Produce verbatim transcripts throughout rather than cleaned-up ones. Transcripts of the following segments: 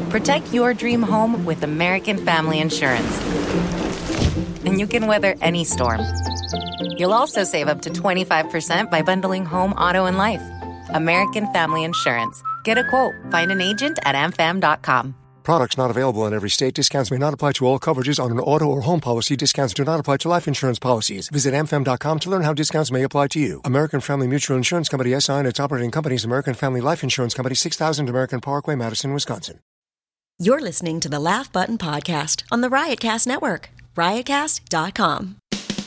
Protect your dream home with American Family Insurance. And you can weather any storm. You'll also save up to twenty-five percent by bundling home, auto, and life. American Family Insurance. Get a quote. Find an agent at a m fam dot com. Products not available in every state. Discounts may not apply to all coverages on an auto or home policy. Discounts do not apply to life insurance policies. Visit a m fam dot com to learn how discounts may apply to you. American Family Mutual Insurance Company, S I and its operating companies, American Family Life Insurance Company, six thousand American Parkway, Madison, Wisconsin. You're listening to the Laugh Button Podcast on the Riotcast Network, riotcast dot com.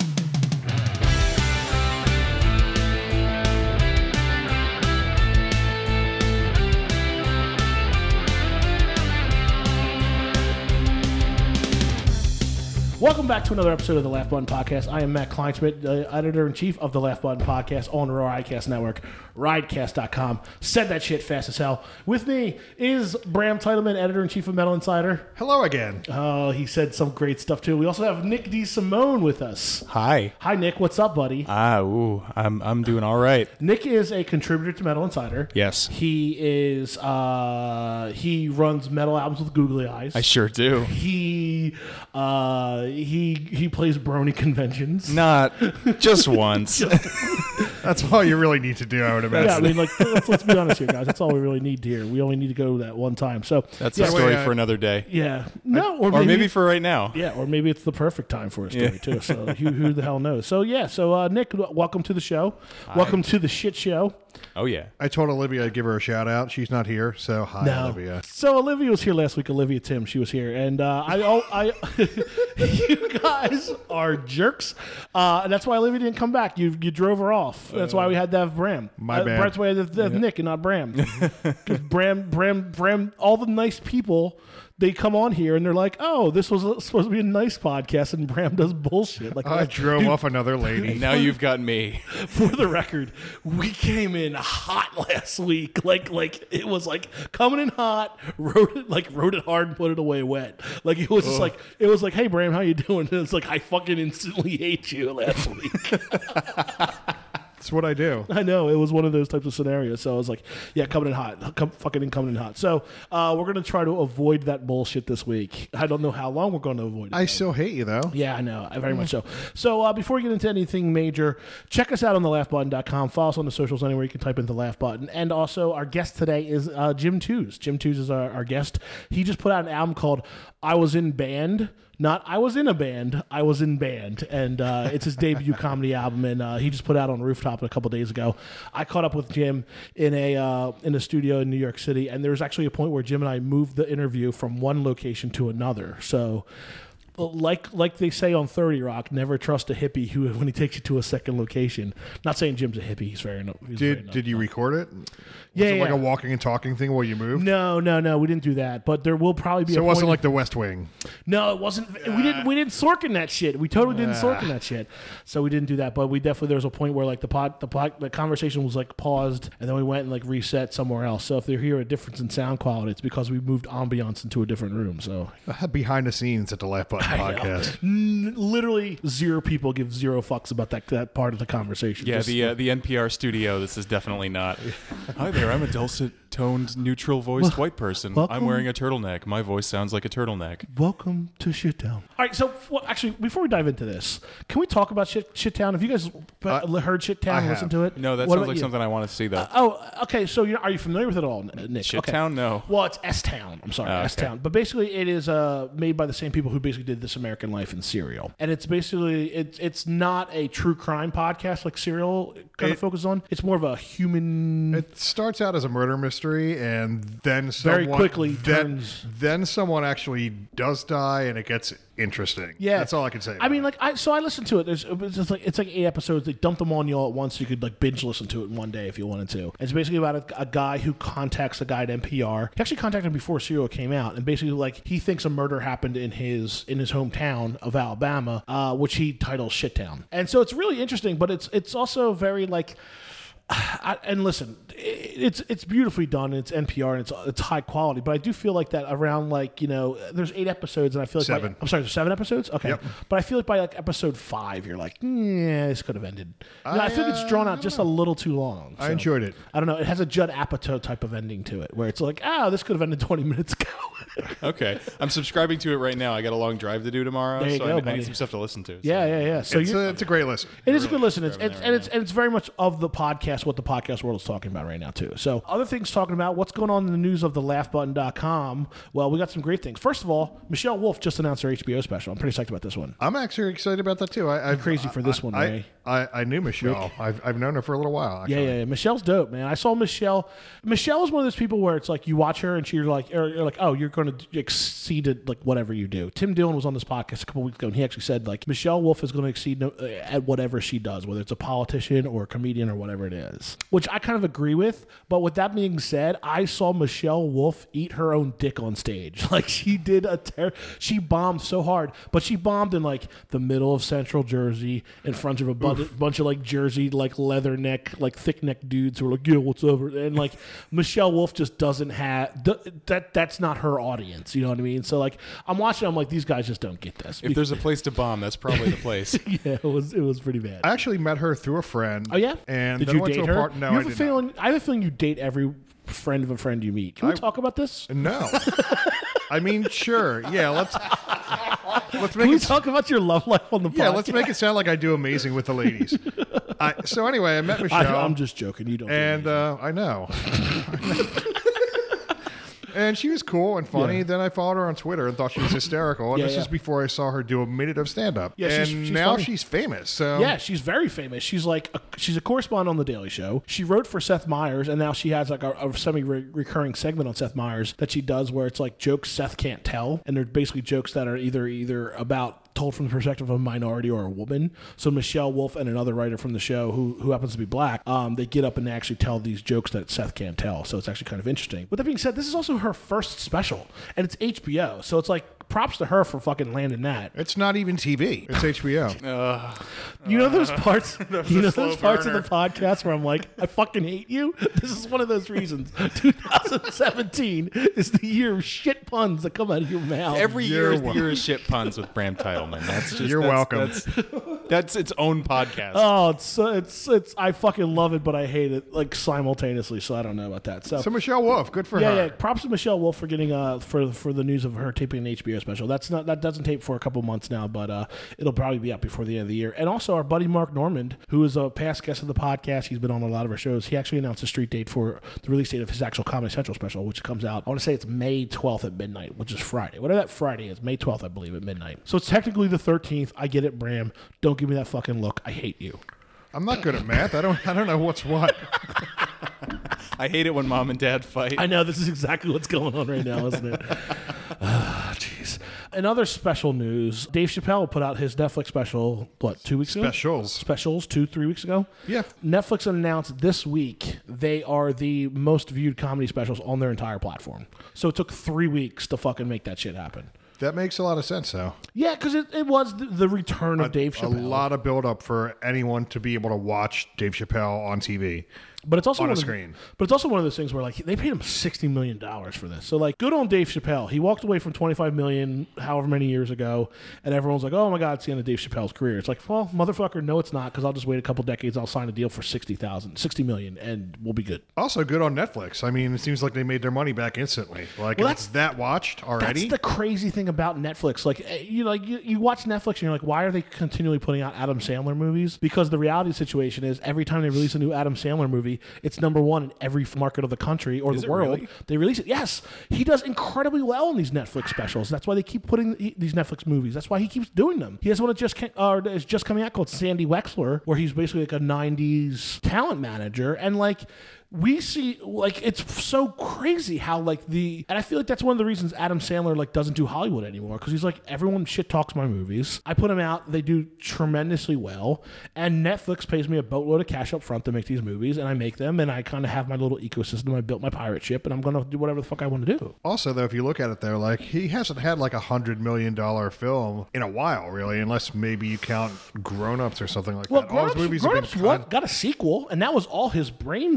Welcome back to another episode of the Laugh Button Podcast. I am Matt Kleinschmidt, the editor-in-chief of the Laugh Button Podcast on the Riotcast Network, riotcast dot com. Said that shit fast as hell. With me is Bram Titleman, editor-in-chief of Metal Insider. Hello again. Oh, he said some great stuff, too. We also have Nick DeSimone with us. Hi. Hi, Nick. What's up, buddy? Ah, ooh, I'm I'm doing all right. Nick is a contributor to Metal Insider. Yes. He is, uh, he runs metal albums with googly eyes. I sure do. He, uh, he, he plays brony conventions. Not just once. That's all you really need to do, I would imagine. Yeah, I mean, like, let's, let's be honest here, guys. That's all we really need here. We only need to go that one time. So That's yeah, a story wait, uh, for another day. Yeah. No, or, Or maybe, maybe for right now. Yeah, or maybe it's the perfect time for a story, Yeah. too. So who, who the hell knows? So, yeah. So, uh, Nick, welcome to the show. Hi. Welcome to the shit show. Oh, yeah. I told Olivia I'd give her a shout out. She's not here, so hi, No. Olivia. So Olivia was here last week. Olivia Tim, she was here, and uh, I, oh, I, you guys are jerks, uh, and that's why Olivia didn't come back. You, you drove her off. That's why we had to have Bram. My uh, bad. That's why we had to have Nick and not Bram. Because Bram, Bram, Bram, all the nice people. They come on here and they're like, "Oh, this was supposed to be a nice podcast," and Bram does bullshit. Like I drove dude, off another lady. And now you've got me. For the record, we came in hot last week. Like, like it was like coming in hot, wrote it like wrote it hard and put it away wet. Like it was just like it was like, "Hey, Bram, how you doing?" And it's like I fucking instantly hate you last week. That's what I do. I know. It was one of those types of scenarios. So I was like, yeah, coming in hot. Come, fucking in coming in hot. So uh, we're going to try to avoid that bullshit this week. I don't know how long we're going to avoid it. I still hate you, though. Yeah, I know. Very much so. So uh, before we get into anything major, check us out on the laugh button dot com. Follow us on the socials anywhere. You can type in the laugh button. And also, our guest today is uh, Jim Tews. Jim Tews is our, our guest. He just put out an album called I Was in Band. Not I was in a band, I was in band, and uh, it's his debut comedy album, and uh, he just put out on Rooftop a couple days ago. I caught up with Jim in a uh, in a studio in New York City, and there was actually a point where Jim and I moved the interview from one location to another. So, like like they say on thirty Rock, never trust a hippie who when he takes you to a second location. Not saying Jim's a hippie; he's very. He's Did very Did you record it? Yeah, Was it yeah. like a walking and talking thing while you moved? No, no, no. We didn't do that, but there will probably be. So a it wasn't point like the West Wing. No, it wasn't. We didn't. We didn't Sorkin that shit. We totally didn't Ah. Sorkin that shit. So we didn't do that. But we definitely there was a point where like the pod, the pod, the conversation was like paused, and then we went and like reset somewhere else. So if they hear a difference in sound quality, it's because we moved ambiance into a different room. So Behind the scenes at the Laugh Button podcast. N- literally zero people give zero fucks about that that part of the conversation. Yeah, Just- the uh, the N P R studio, this is definitely not. Hi there, I'm a dulcet-toned, neutral-voiced white person. welcome. I'm wearing a turtleneck. My voice sounds like a turtleneck. Welcome to Shittown. All right, so well, actually, before we dive into this, can we talk about Shit Shittown? Have you guys Uh, heard Shittown I and have. listened to it? No, that What sounds about like you? something I want to see, though. Oh, okay. So you're, are you familiar with it all, Nick? Shittown? Okay. No. Well, it's S-Town. I'm sorry, Oh, okay. S-Town. But basically, it is uh, made by the same people who basically did This American Life and Serial. And it's basically it's it's not a true crime podcast like Serial kind It- of focuses on. It's more of a human. It starts out as a murder mystery, and then Very someone, quickly then, turns- then someone actually does die, and it gets interesting. Yeah, that's all I can say. I about mean, it. like, I so I listened to it. There's it's just like it's like eight episodes. They dumped them on you all at once, so you could like binge listen to it in one day if you wanted to. It's basically about a, a guy who contacts a guy at N P R. He actually contacted him before Serial came out, and basically like he thinks a murder happened in his in his hometown of Alabama, uh, which he titles Shittown. And so it's really interesting, but it's it's also very like. I, and listen, it's it's beautifully done. It's N P R and it's it's high quality. But I do feel like that around like you know, there's eight episodes, and I feel like Seven. By, I'm sorry, there's seven episodes. Okay, Yep. but I feel like by like episode five, you're like, yeah, this could have ended. You know, I, I, feel like it's drawn uh, out just a little too long. I So, enjoyed it. I don't know. It has a Judd Apatow type of ending to it, where it's like, oh, this could have ended twenty minutes ago. Okay, I'm subscribing to it right now. I got a long drive to do tomorrow, There you so go, I, I buddy. need some stuff to listen to. So. Yeah, yeah, yeah. So it's, you a, it's a great listen. It is a good listen. It's, driving it's there and right it's and it's very much of the podcast what the podcast world is talking about right now too. So other things talking about what's going on in the news of the laugh button dot com. Well, we got some great things. First of all, Michelle Wolf just announced her H B O special. I'm pretty psyched about this one. I'm actually excited about that too. I, I'm crazy for this one, I, Ray. I, I knew Michelle. I've, I've known her for a little while. Actually. Yeah, yeah, yeah. Michelle's dope, man. I saw Michelle. Michelle is one of those people where it's like you watch her and she's like, or you're like, oh, you're going to exceed it, like whatever you do. Tim Dillon was on this podcast a couple weeks ago, and he actually said like Michelle Wolf is going to exceed no, uh, at whatever she does, whether it's a politician or a comedian or whatever it is. Which I kind of agree with. But with that being said, I saw Michelle Wolf eat her own dick on stage. Like she did a ter- she bombed so hard, but she bombed in like the middle of Central Jersey in front of a bu- bunch of like Jersey like leather neck like thick neck dudes who are like, yeah, what's up? And like Michelle Wolf just doesn't have th- that. That's not her audience. You know what I mean? So like I'm watching, I'm like, these guys just don't get this. If there's a place to bomb, that's probably the place. yeah, it was it was pretty bad. I actually met her through a friend. Oh yeah, And did then you went date to a her? part- No, you I have a did feeling. I have a feeling you date every friend of a friend you meet. Can we I- talk about this? No. I mean, sure. Yeah, let's let's make Can we it. talk about your love life on the podcast? Yeah, let's make it sound like I do amazing with the ladies. I, so anyway, I met Michelle. I, I'm just joking. You don't. do and anything. uh, I know. And she was cool and funny. Yeah. Then I followed her on Twitter and thought she was hysterical. And Yeah, this yeah. is before I saw her do a minute of stand-up. Yeah, and she's- she's now funny. she's famous. So Yeah, she's very famous. She's like a, she's a correspondent on the Daily Show. She wrote for Seth Meyers, and now she has like a, a semi-recurring segment on Seth Meyers that she does where it's like jokes Seth can't tell, and they're basically jokes that are either either about told from the perspective of a minority or a woman. So Michelle Wolf and another writer from the show who who happens to be black, um, they get up and they actually tell these jokes that Seth can't tell. So it's actually kind of interesting. With that being said, this is also her first special, and it's H B O. So it's like props to her for fucking landing that. it's not even T V. It's H B O. You know those parts. You know a slow those parts burner. of the podcast where I'm like, I fucking hate you. This is one of those reasons. twenty seventeen is the year of shit puns that come out of your mouth. Every You're year is the welcome. year of shit puns with Bram Titleman. That's just You're that's, welcome. That's, that's its own podcast. Oh, it's it's it's. I fucking love it, but I hate it like simultaneously. So I don't know about that. So. So Michelle Wolf, good for yeah, her. yeah. Props to Michelle Wolf for getting uh for for the news of her taping an H B O special. That's not that doesn't tape for a couple months now, but uh it'll probably be out before the end of the year. And also our buddy Mark Normand, who is a past guest of the podcast, he's been on a lot of our shows. He actually announced a street date for the release date of his actual Comedy Central special, which comes out. I want to say it's May twelfth at midnight, which is Friday. Whatever that Friday is, May twelfth, I believe, at midnight. So it's technically the thirteenth. I get it, Bram. Don't give me that fucking look. I hate you. I'm not good at math. I don't. I don't know what's what. I hate it when mom and dad fight. I know this is exactly what's going on right now, isn't it? Ah, jeez. In other special news, Dave Chappelle put out his Netflix special, what, two weeks ago? Specials. Specials, two, three weeks ago? Yeah. Netflix announced this week they are the most viewed comedy specials on their entire platform. So it took three weeks to fucking make that shit happen. That makes a lot of sense, though. Yeah, because it, it was the, the return of Dave A Chappelle. lot of build up for anyone to be able to watch Dave Chappelle on T V. But it's also on one a of, screen. But it's also one of those things where like they paid him sixty million dollars for this. So like, good on Dave Chappelle. He walked away from twenty-five million dollars however many years ago, and everyone's like, "Oh my God, it's the end of Dave Chappelle's career." It's like, well, motherfucker, no, it's not, because I'll just wait a couple decades. I'll sign a deal for sixty thousand, sixty million, and we'll be good. Also good on Netflix. I mean, it seems like they made their money back instantly. Like Well, it's that watched already. That's the crazy thing about Netflix. Like, eh, you know, like you, you watch Netflix and you're like, why are they continually putting out Adam Sandler movies? Because the reality situation is every time they release a new Adam Sandler movie, it's number one in every market of the country or Is the it world. really? They release it. Yes, he does incredibly well in these Netflix specials. That's why they keep putting the- these Netflix movies. That's why he keeps doing them. He has one that just came, uh, is just coming out called Sandy Wexler, where he's basically like a nineties talent manager, and like. We see, like, it's so crazy how, like, the, and I feel like that's one of the reasons Adam Sandler, like, doesn't do Hollywood anymore, because he's like, everyone shit talks my movies. I put them out, they do tremendously well, and Netflix pays me a boatload of cash up front to make these movies, and I make them, and I kind of have my little ecosystem. I built my pirate ship, and I'm going to do whatever the fuck I want to do. Also, though, if you look at it there, like he hasn't had like a hundred million dollar film in a while, really, unless maybe you count Grown Ups or something like Well, that. All his Grown-Ups, movies have Grown-Ups been what- con- got a sequel, and that was all his brainchild.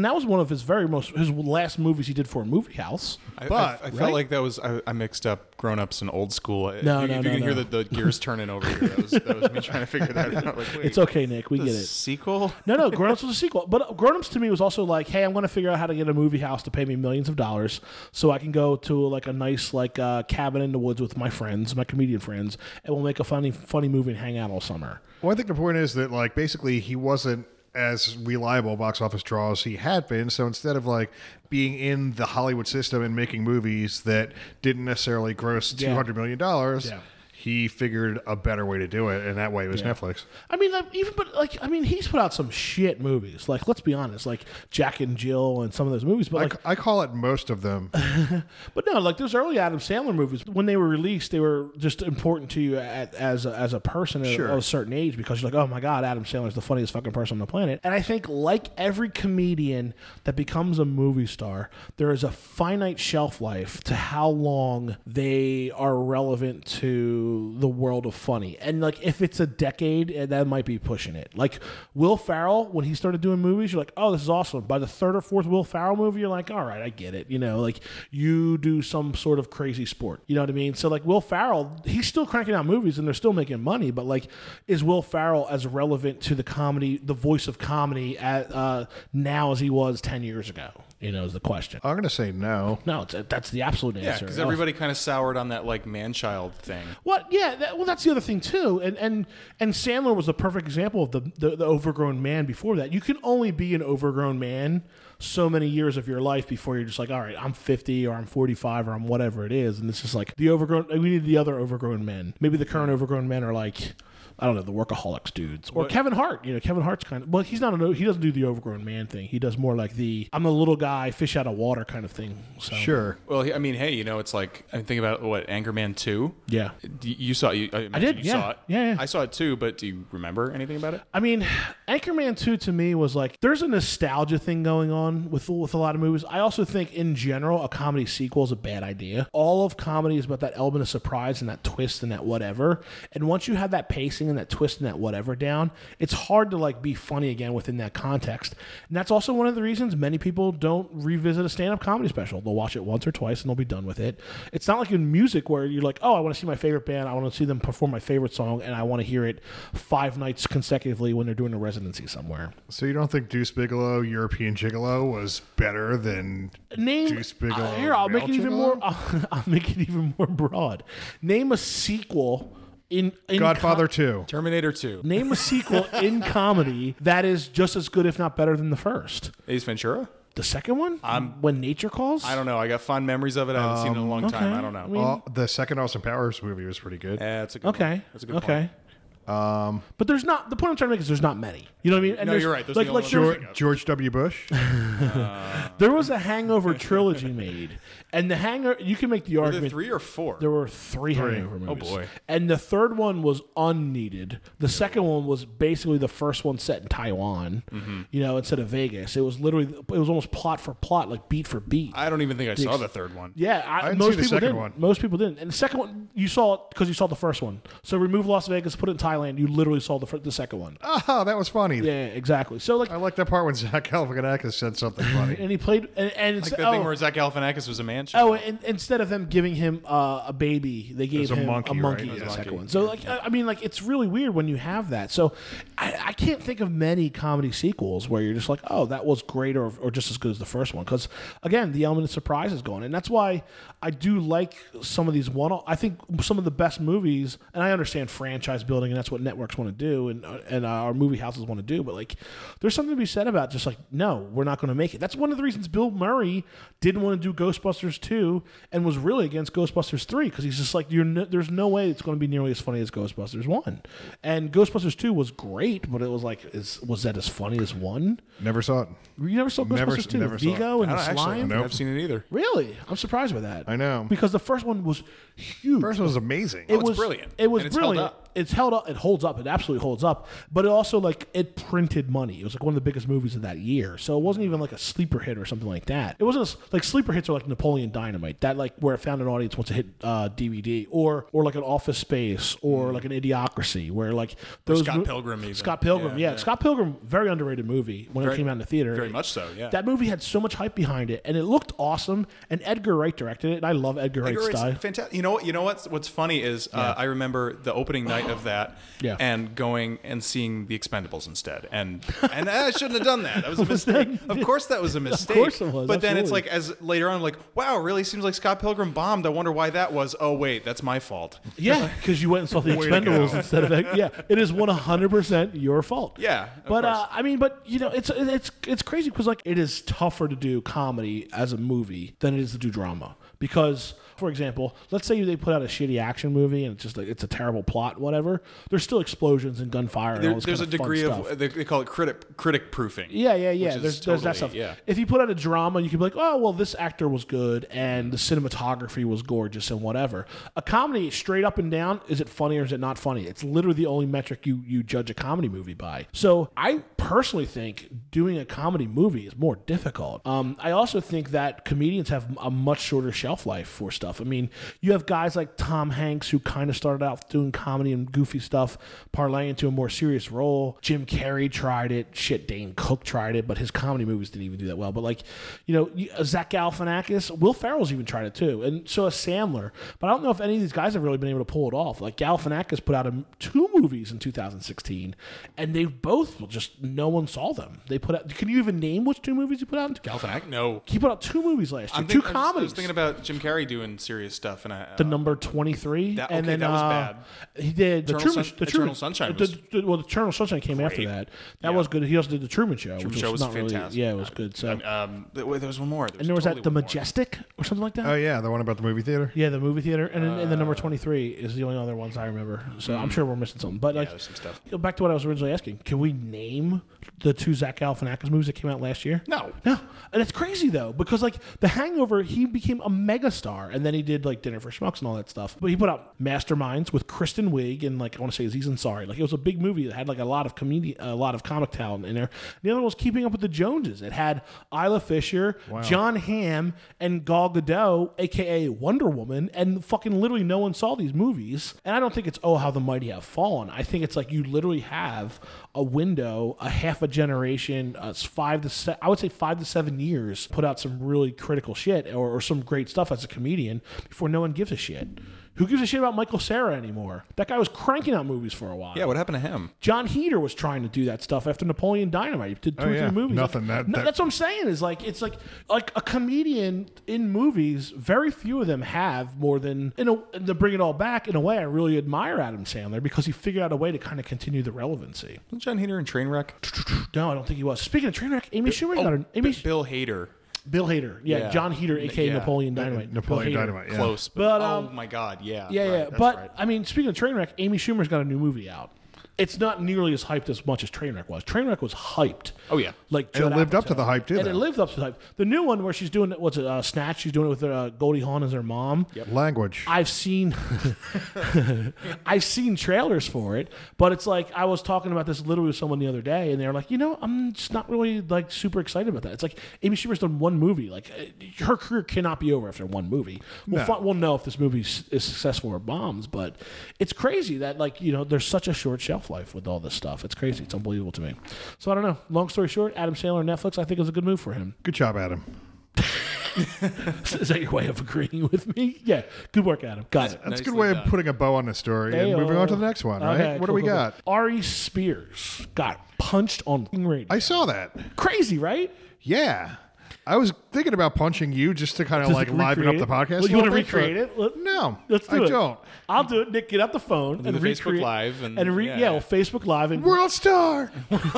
and that was one of his very most his last movies he did for a movie house. I, But- I, I felt right? like that was I, I mixed up Grown Ups and Old School. No, if no, you, if no, you can no. hear the, the gears turning over here, that was, that was me trying to figure that out. Like, wait, It's okay, Nick. We the get it. sequel? No, no, Grown Ups was a sequel. But Grown Ups to me was also like, hey, I'm going to figure out how to get a movie house to pay me millions of dollars so I can go to like a nice like uh, cabin in the woods with my friends, my comedian friends, and we'll make a funny, funny movie and hang out all summer. Well, I think the point is that, like, basically he wasn't as reliable box office draw as he had been. So instead of like being in the Hollywood system and making movies that didn't necessarily gross Yeah. two hundred million dollars, Yeah. he figured a better way to do it, and that way was Yeah. Netflix. I mean, like, even but like, I mean, he's put out some shit movies. Like, let's be honest, like Jack and Jill and some of those movies. But I, like, c- I call it most of them. but no, like those early Adam Sandler movies, when they were released, they were just important to you at, as a, as a person at Sure. a, a certain age because you're like, oh my god, Adam Sandler's the funniest fucking person on the planet. And I think, like every comedian that becomes a movie star, there is a finite shelf life to how long they are relevant to the world of funny. And like, if it's a decade, eh, that might be pushing it. Like Will Ferrell, when he started doing movies, you're like, oh, this is awesome. By the third or fourth Will Ferrell movie, you're like, all right, I get it. You know, like you do some sort of crazy sport. You know what I mean? So like Will Ferrell, he's still cranking out movies and they're still making money. But like, is Will Ferrell as relevant to the comedy, the voice of comedy, at uh, now as he was ten years ago? You know, is the question. I'm going to say no. No, it's, that's the absolute Yeah, answer. because everybody kind of soured on that like man-child thing. What? Yeah. That, well, that's the other thing too. And and and Sandler was the perfect example of the, the the overgrown man. Before that, you can only be an overgrown man so many years of your life before you're just like, all right, I'm fifty or I'm forty-five or I'm whatever it is, and it's just like the overgrown. We need the other overgrown men. Maybe the current overgrown men are like, I don't know, the workaholics dudes, or What- Kevin Hart. You know, Kevin Hart's kind of, well, he's not a, he doesn't do the overgrown man thing. He does more like the I'm a little guy, fish out of water kind of thing. So Sure. Well, he- I mean, hey, you know, it's like I'm thinking about what Anchorman two. yeah. D- You saw you, I, imagine did, You yeah. saw it. Yeah, yeah. I saw it too. But do you remember anything about it? I mean, Anchorman two to me was like, there's a nostalgia thing going on with with a lot of movies. I also think in general, a comedy sequel is a bad idea. All of comedy is about that element of surprise and that twist and that whatever. And once you have that pacing and that twist and that whatever down, it's hard to like be funny again within that context. And that's also one of the reasons many people don't revisit a stand-up comedy special. They'll watch it once or twice and they'll be done with it. It's not like in music where you're like, oh, I want to see my favorite band, I want to see them perform my favorite song, and I want to hear it five nights consecutively when they're doing a residency somewhere. So you don't think Deuce Bigelow, European Gigolo, was better than Name Deuce Bigelow? uh, here. I'll make it Real even Gigolo? more. I'll, I'll make it even more broad. Name a sequel in, in Godfather com- two. Terminator two. Name a sequel in comedy that is just as good, if not better, than the first. Ace Ventura. The second one, When Nature Calls. I don't know. I got fond memories of it. I haven't seen it in a long time. okay. I don't know. I mean- Well, the second Austin Powers movie was pretty good. Yeah, that's a good Okay. Point. That's a good okay. point. Um, But there's not. The point I'm trying to make is there's not many. You know what I mean? And No, there's- you're right. Those are like the like only there was, ones George, George W. Bush. there was a Hangover trilogy made, and the Hangover you can make the Were there argument. three or four? There were three, Hangover movies. Oh, boy. And the third one was unneeded. The second one was basically the first one set in Taiwan, Mm-hmm. you know, instead of Vegas. It was literally, it was almost plot for plot, like beat for beat. I don't even think I saw the third one. yeah, I, I didn't most see the people second didn't. one. Most people didn't. And the second one, you saw it because you saw the first one. So remove Las Vegas, put it in Thailand. You literally saw the fir- the second one. Oh, that was funny. Yeah, exactly. So like, I like that part when Zach Galifianakis said something funny. and he played, and, and Like it's, that oh, thing where Zach Galifianakis was a man. Oh, and instead of them giving him uh, a baby, they gave was a him monkey, a monkey right? in It the was a second monkey. one. So, like, I I mean, like, it's really weird when you have that. So, I, I can't think of many comedy sequels where you're just like, oh, that was great or, or just as good as the first one. Because, again, the element of surprise is gone. And that's why I do like some of these one. I think some of the best movies, and I understand franchise building, and that's what networks want to do, and and uh, our movie houses want to do. But like, there's something to be said about just like, no, we're not going to make it. That's one of the reasons Bill Murray didn't want to do Ghostbusters two and was really against Ghostbusters three, because he's just like, you're no, there's no way it's going to be nearly as funny as Ghostbusters one. And Ghostbusters two was great, but it was like, is was that as funny as one? Never saw it. You never saw Ghostbusters Never- two? never saw it. Vigo and I the don't actually. slime? I've seen it either. Really? I'm surprised by that. I know. Because the first one was huge. First one was amazing. It it's was brilliant. It was And it's held brilliant. up. it's held up. It holds up. It absolutely holds up. But it also like it printed money. It was like one of the biggest movies of that year. So it wasn't even like a sleeper hit or something like that. It wasn't a, like sleeper hits are like Napoleon Dynamite. That like where it found an audience once it hit uh, D V D, or or like an Office Space, or like an Idiocracy, where like those Scott mo- Pilgrim even. Scott Pilgrim, yeah, Yeah, yeah. Scott Pilgrim, very underrated movie when Very- it came out in the theater. very much so, yeah. That movie had so much hype behind it, and it looked awesome. And Edgar Wright directed it, and I love Edgar Wright's Edgar Wright's style. fantastic. You know what? You know what's what's funny is uh, I remember the opening night of that, Yeah. and going and seeing The Expendables instead, and and I shouldn't have done that. That was a mistake. Of course, that was a mistake. course it was, But then it's absolutely. like as later on, like, wow, really seems like Scott Pilgrim bombed. I wonder why that was. Oh wait, that's my fault. Yeah, because you went and saw the Way to Expendables go. instead of yeah. It is one hundred percent your fault. Yeah, of but course. uh, I mean, but you know, it's it's it's crazy because like it is tougher to do comedy as a movie than it is to do drama because. For example, let's say they put out a shitty action movie and it's just like it's a terrible plot, whatever. There's still explosions and gunfire. And There- all this there's kind a of fun degree stuff. of they, they call it critic critic proofing. Yeah, yeah, yeah. which is There's, there's that totally- stuff. Yeah. If you put out a drama, you could be like, oh, well, this actor was good and the cinematography was gorgeous and whatever. A comedy, straight up and down, is it funny or is it not funny? It's literally the only metric you, you judge a comedy movie by. So I personally think doing a comedy movie is more difficult. Um, I also think that comedians have a much shorter shelf life for stuff. I mean, you have guys like Tom Hanks who kind of started out doing comedy and goofy stuff, parlaying into a more serious role. Jim Carrey tried it. Shit, Dane Cook tried it, but his comedy movies didn't even do that well. But like, you know, you- Zach Galifianakis, Will Ferrell's even tried it too, and so has Sandler. But I don't know if any of these guys have really been able to pull it off. Like Galifianakis put out a, two movies in two thousand sixteen, and they both just no one saw them. They put out. Can you even name which two movies he put out? Galifianakis? No. He put out two movies last year, I'm two think- I was- I comedies. was thinking about Jim Carrey doing serious stuff, and I uh, the number twenty-three, That- and okay, then that was uh, bad. he did the Eternal Truman, Sun- the Eternal Truman, Sunshine the- was the- well, the Eternal Sunshine came after great. that. That Yeah. was good. He also did the Truman Show, Truman which Show was, was not really. fantastic. Yeah, it was good. So, Um, th- wait, there was one more. There was and there was totally that the one more. Majestic or something like that. Oh yeah, the one about the movie theater. Yeah, the movie theater, and then and the number twenty-three is the only other ones I remember. So I'm sure we're missing something. But like, there's some stuff. you know, back to what I was originally asking, can we name the two Zach Galifianakis movies that came out last year? No. No, and it's crazy though because like The Hangover, he became a megastar, and then he did like Dinner for Schmucks and all that stuff. But he put out Masterminds with Kristen Wiig and like I want to say Aziz Ansari. Like it was a big movie that had like a lot of comedian, a lot of comic talent in there. The other one was Keeping Up with the Joneses. It had Isla Fisher, John Hamm, and Gal Gadot, aka Wonder Woman, and fucking literally no one saw these movies. And I don't think it's oh how the mighty have fallen. I think it's like you literally have a window, a half a generation, uh, five to se- I would say five to seven years, put out some really critical shit or, or some great stuff as a comedian before no one gives a shit. Who gives a shit about Michael Cera anymore? That guy was cranking out movies for a while. Yeah, what happened to him? John Heder was trying to do that stuff after Napoleon Dynamite. He did two Oh, or yeah. three movies. Nothing. That- No, that- that's what I'm saying. Is like it's like like a comedian in movies. Very few of them have more than in a, and to bring it all back. In a way, I really admire Adam Sandler because he figured out a way to kind of continue the relevancy. Was John Heder in Trainwreck? No, I don't think he was. Speaking of Trainwreck, Amy Schumer Oh, got an Amy B- Bill Hader. Bill Hader. Yeah, Yeah. John Heder, aka Yeah. Napoleon Dynamite. Napoleon Bill Hader. Dynamite. Yeah. Close. But, But, oh um, my God, yeah. Yeah, right, yeah. that's But right. I mean, speaking of Trainwreck, Amy Schumer's got a new movie out. It's not nearly as hyped as much as Trainwreck was. Trainwreck was hyped. Oh, yeah. Like And it Judd lived up Apatow. to the hype, too, And it though. lived up to the hype. The new one where she's doing it, what's it, uh, Snatch? She's doing it with uh, Goldie Hawn as her mom. Yep. Language. I've seen, I've seen trailers for it, but it's like I was talking about this literally with someone the other day, and they were like, you know, I'm just not really like super excited about that. It's like Amy Schumer's done one movie, like uh, her career cannot be over after one movie. We'll, No. fi- we'll know if this movie is is successful or bombs, but it's crazy that like you know there's such a short shelf life with all this stuff. It's crazy. It's unbelievable to me. So I don't know. Long story short, Adam Sandler on Netflix, I think is a good move for him. Good job, Adam. Is that your way of agreeing with me? Yeah. Good work, Adam. Got it. That's a good Nicely way done. of putting a bow on the story and Heyo. moving on to the next one, right? Okay, what do cool, we cool, got? cool. Ari Spears got punched on radio. I saw that. Crazy, right? Yeah. I was thinking about punching you just to kind of Just like liven recreate up the it? podcast. Well, you a want to little bit, recreate but it? Let- No, Let's do I it. don't. I'll do it. Nick, get out the phone do and the Facebook recreate- Live and- and re- yeah, yeah. well, Facebook Live and World star.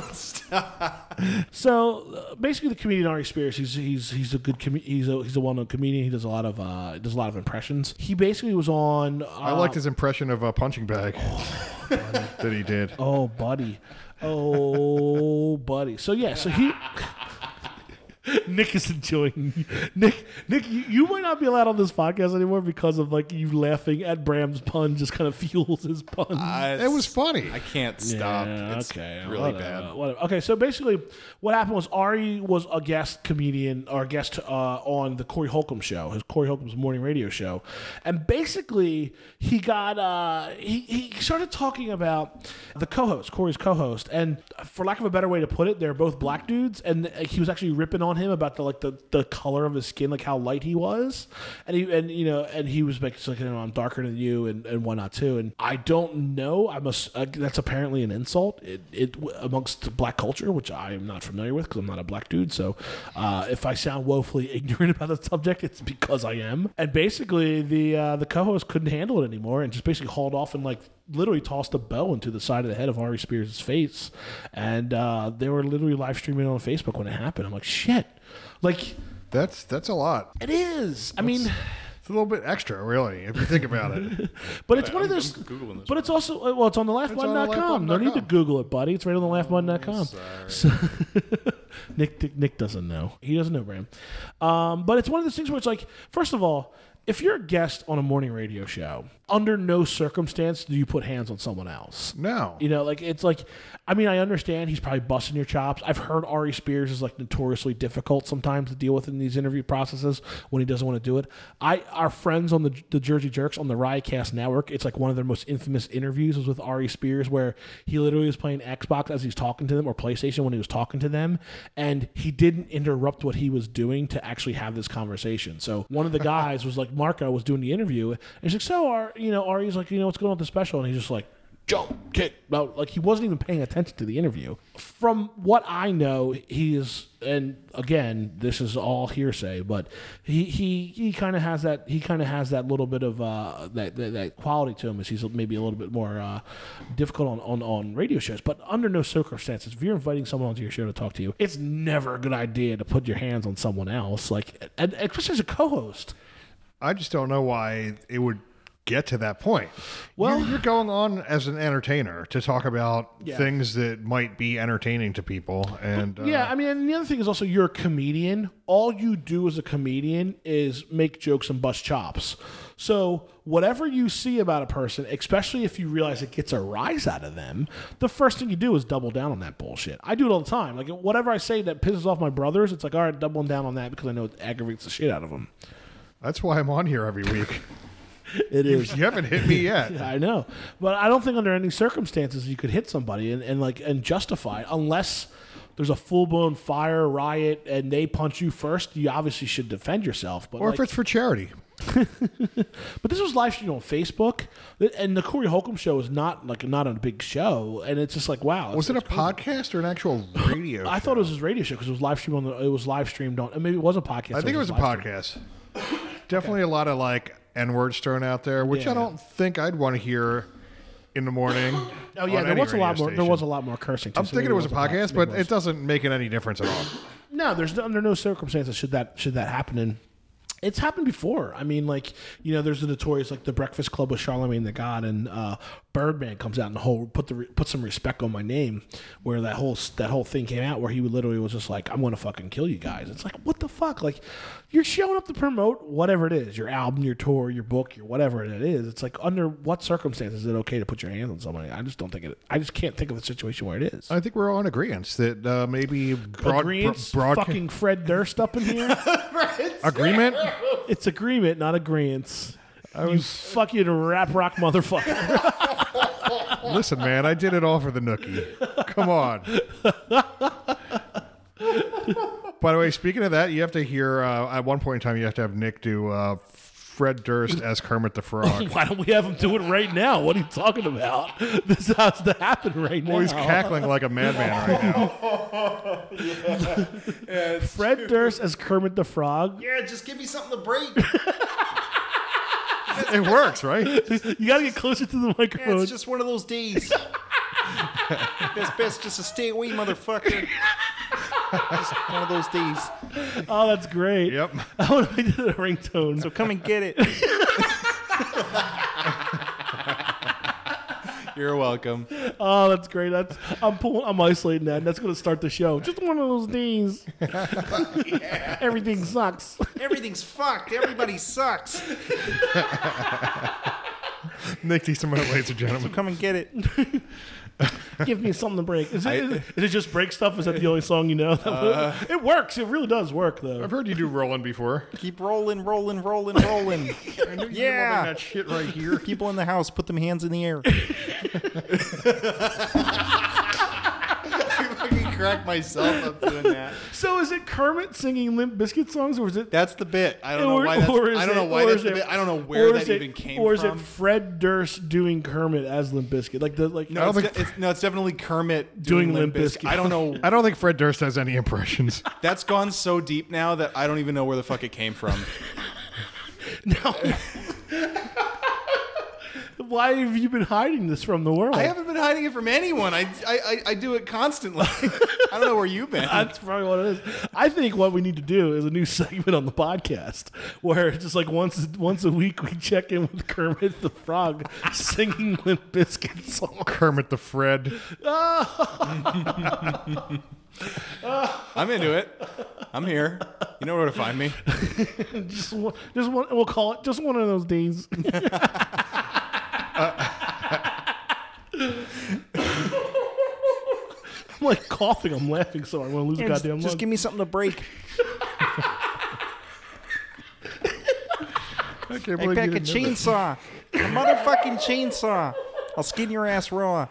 So uh, basically, the comedian Ari Spears, he's he's he's a good com- he's a he's a well-known comedian. He does a lot of uh, he does a lot of impressions. He basically was on. Uh, I liked his impression of a punching bag that he did. Oh, buddy. Oh, buddy. So yeah. So he. Nick is enjoying. Nick, Nick, you, you might not be allowed on this podcast anymore because of like you laughing at Bram's pun. Just kind of fuels his pun. Uh, It was funny. I can't stop. Yeah, It's okay, really whatever, bad. whatever. Okay, so basically, what happened was Ari was a guest comedian or a guest uh, on the Corey Holcomb show, his Corey Holcomb's morning radio show, and basically he got uh, he he started talking about the co-host, Corey's co-host, and for lack of a better way to put it, they're both black dudes, and he was actually ripping on him about the like the, the color of his skin, like how light he was, and he and you know and he was like, you know, I'm darker than you and, and whatnot too, and I don't know, I must uh, that's apparently an insult it, it amongst black culture, which I am not familiar with because I'm not a black dude. So uh, if I sound woefully ignorant about the subject, it's because I am. And basically, the uh, the co-host couldn't handle it anymore and just basically hauled off and like literally tossed a bow into the side of the head of Ari Spears' face. And uh, they were literally live streaming on Facebook when it happened. I'm like, shit, like That's that's a lot. it is. I mean. It's a little bit extra, really, if you think about it. But it's I'm- one of I'm those. Googling this But it's also uh, well, it's on the laugh button dot It's on the com. No laugh button dot need to com. Google it, buddy. It's right on the laugh button dot com. So, Nick, Nick Nick doesn't know. He doesn't know, Bram. Um, but it's one of those things where it's like, first of all, if you're a guest on a morning radio show, under no circumstance do you put hands on someone else. No. You know, like it's like, I mean, I understand he's probably busting your chops. I've heard Ari Spears is like notoriously difficult sometimes to deal with in these interview processes when he doesn't want to do it. I, our friends on the the Jersey Jerks on the Riotcast Network, it's like one of their most infamous interviews was with Ari Spears, where he literally was playing Xbox as he's talking to them, or PlayStation when he was talking to them, and he didn't interrupt what he was doing to actually have this conversation. So one of the guys was like, Marco was doing the interview, and he's like, so Ari, you know, Ari's like, you know, what's going on with the special? And he's just like, jump, kick. No, like he wasn't even paying attention to the interview. From what I know, he is, and again, this is all hearsay, but he he, he kind of has that he kind of has that little bit of uh, that, that that quality to him, as he's maybe a little bit more uh, difficult on, on on radio shows. But under no circumstances, if you're inviting someone onto your show to talk to you, it's never a good idea to put your hands on someone else, like, and especially as a co-host. I just don't know why it would get to that point. Well- you're, you're going on as an entertainer to talk about Yeah. things that might be entertaining to people, and uh, Yeah, I mean, and the other thing is also you're a comedian. All you do as a comedian is make jokes and bust chops. So whatever you see about a person, especially if you realize it gets a rise out of them, the first thing you do is double down on that bullshit. I do it all the time. Like whatever I say that pisses off my brothers, it's like, all right, doubling down on that because I know it aggravates the shit out of them. that's why I'm on here every week. It is. You haven't hit me yet. Yeah, I know, but I don't think under any circumstances you could hit somebody and, and like and justify it unless there's a full blown fire riot and they punch you first. You obviously should defend yourself. But Or like, if it's for charity. but this was live streamed on Facebook, and the Corey Holcomb show is not like not a big show, and it's just like wow. Was it's, it a podcast or an actual radio? I show? thought it was his radio show because it was live streamed on the. It was live streamed on. And maybe it was a podcast. I think it was a live streamed. podcast. Definitely a lot of like N words thrown out there, which Yeah. I don't think I'd want to hear in the morning. Oh yeah, on there any was a lot radio more. There station. was a lot more cursing. Too, I'm so thinking maybe it was a po- podcast, maybe but it doesn't make it any difference at all. No, there's under no circumstances should that should that happen. And it's happened before. I mean, like, you know, there's the notorious like the Breakfast Club with Charlamagne the God, and uh, Birdman comes out and the whole put the re- put some respect on my name, where that whole that whole thing came out where he literally was just like, I'm gonna fucking kill you guys. It's like, what the fuck? Like, you're showing up to promote whatever it is, your album, your tour, your book, your whatever it is. It's like, under what circumstances is it okay to put your hands on somebody? I just don't think it. I just can't think of a situation where it is. I think we're all in agreement that uh, maybe broad, Agreeance, broad, fucking Fred Durst up in here. agreement. It's agreement, not agreeance. You fucking rap rock motherfucker. Listen, man, I did it all for the nookie. Come on. By the way, speaking of that, you have to hear, uh, at one point in time, you have to have Nick do uh, Fred Durst as Kermit the Frog. Why don't we have him do it right now? What are you talking about? This has to happen right now. Well, he's cackling like a madman right now. Fred Durst as Kermit the Frog. Yeah, just give me something to break. It works, right? You got to get closer to the Yeah, microphone. it's just one of those days. It's best just to stay away, motherfucker. Just one of those days. Oh, that's great. Yep. I want to make it a ringtone. So come and get it. You're welcome. Oh, that's great. That's I'm pulling. I'm isolating that. And that's going to start the show. Just one of those days. Yeah. Everything sucks. Everything's fucked. Everybody sucks. Nick D. Simone, ladies and gentlemen. So come and get it. Give me something to break. Is it, is it, is it just break stuff? Is that the only song you know? Uh, it works. It really does work, though. I've heard you do rolling before. Keep rolling, rolling, rolling, rolling. I knew you Yeah. were loving that shit right here. People in the house, put them hands in the air. I fucking crack myself up doing that. So is it Kermit singing Limp Bizkit songs, or is it? That's the bit. I don't or, know why. That's, or is I don't know it, why or that's is the it, bit. I don't know where or that is it, even came or from. Or is it Fred Durst doing Kermit as Limp Bizkit? Like the like. No, it's, de- it's, no, it's definitely Kermit Doing doing, Limp Limp Bizkit. Bizkit. I don't know. I don't think Fred Durst has any impressions. That's gone so deep now that I don't even know where the fuck it came from. No. Why have you been hiding this from the world? I haven't been hiding it from anyone. I, I, I, I do it constantly. I don't know where you've been. That's probably what it is. I think what we need to do is a new segment on the podcast where it's just like once once a week we check in with Kermit the Frog singing Limp Bizkit songs. Kermit the Fred. I'm into it. I'm here. You know where to find me. just one, just one. We'll call it just one of those days. I'm like coughing. I'm laughing so I'm gonna lose Yeah, a just, goddamn just lung. give me something to break. I can't Hey, believe pack you a didn't know that. chainsaw. A motherfucking chainsaw. I'll skin your ass raw.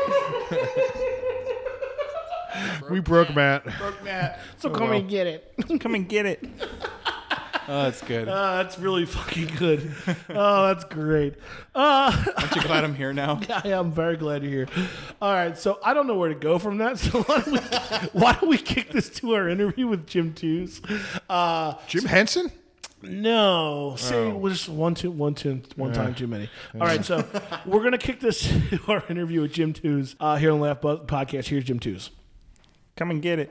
We broke Matt. Broke Matt. So come and get it. Come and get it. Oh, that's good. Uh, that's really fucking good. Oh, that's great. Uh, Aren't you glad I'm here now? yeah, I'm very glad you're here. All right, so I don't know where to go from that. So why don't we, why don't we kick this to our interview with Jim Tews? Uh, Jim Henson? no, see, we'll just one, two, one, two, one time too many. All right, so we're gonna kick this to our interview with Jim Tews uh, here on the Laugh Buzz Podcast. Here's Jim Tews. Come and get it.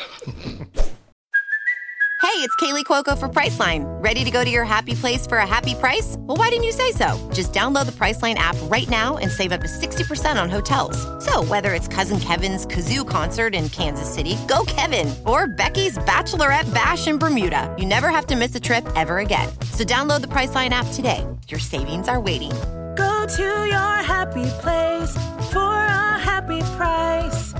Hey, it's Kaylee Cuoco for Priceline. Ready to go to your happy place for a happy price? Well, why didn't you say so? Just download the Priceline app right now and save up to sixty percent on hotels. So whether it's Cousin Kevin's Kazoo Concert in Kansas City, go Kevin, or Becky's Bachelorette Bash in Bermuda, you never have to miss a trip ever again. So download the Priceline app today. Your savings are waiting. Go to your happy place for a happy price.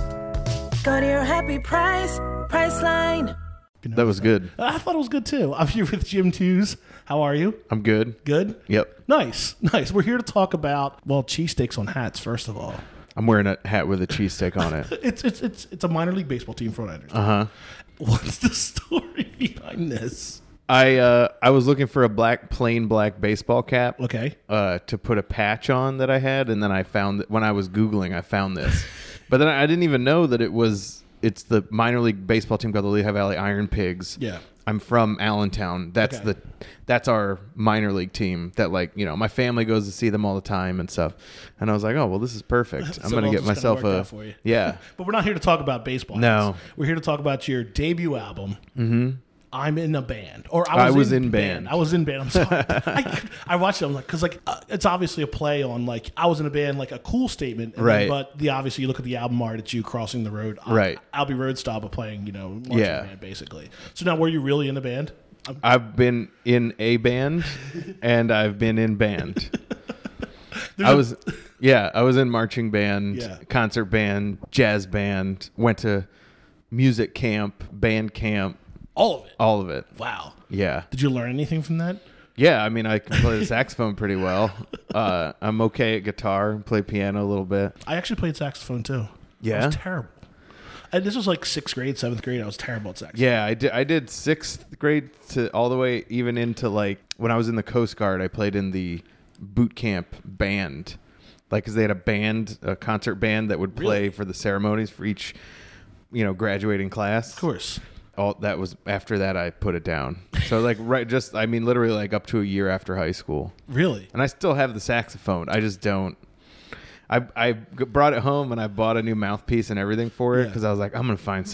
Go to your happy price, Priceline. That was good. I thought it was good too. I'm here with Jim Tews. How are you? I'm good. Good? Yep. Nice, nice. We're here to talk about, well, cheesesteaks on hats, first of all. I'm wearing a hat with a cheesesteak on it. It's it's it's it's a minor league baseball team for Niners. Uh-huh. What's the story behind this? I uh, I was looking for a black, plain black baseball cap. Okay. Uh, to put a patch on that I had, and then I found that when I was Googling, I found this. But then I didn't even know that it was, it's the minor league baseball team called the Lehigh Valley Iron Pigs. Yeah. I'm from Allentown. That's Okay. the, that's our minor league team that, like, you know, my family goes to see them all the time and stuff. And I was like, oh, well, this is perfect. I'm So going it all to get just kinda myself worked a, out for you. yeah. But we're not here to talk about baseball. No. hats. We're here to talk about your debut album. Mm-hmm. I'm in a band, or I was, I was in, in band. I was in band. I'm sorry. I, I watched it. I'm like, because like uh, it's obviously a play on like I was in a band, like a cool statement, and then- Right. but the obviously you look at the album art, it's you crossing the road, uh, Right. Albie Road style, but playing you know marching Yeah. band basically. So now, were you really in a band? I'm- I've been in a band and I've been in band. There's I a- was, yeah, I was in marching band, Yeah. concert band, jazz band, went to music camp, band camp, all of it. all of it. Wow. Yeah. Did you learn anything from that? Yeah, I mean, I can play the saxophone pretty well. Uh, I'm okay at guitar, play piano a little bit. I actually played saxophone too. I Yeah? was terrible. And this was like sixth grade, seventh grade. I was terrible at saxophone. Yeah, I did. I did sixth grade to all the way even into like when I was in the Coast Guard. I played in the boot camp band, like because they had a band, a concert band that would play Really? for the ceremonies for each, you know, graduating class. Of course. All that was after that. I put it down. So like right, just I mean, literally like up to a year after high school, Really? and I still have the saxophone. I just don't. I I brought it home and I bought a new mouthpiece and everything for it Yeah. because I was like, I'm gonna find some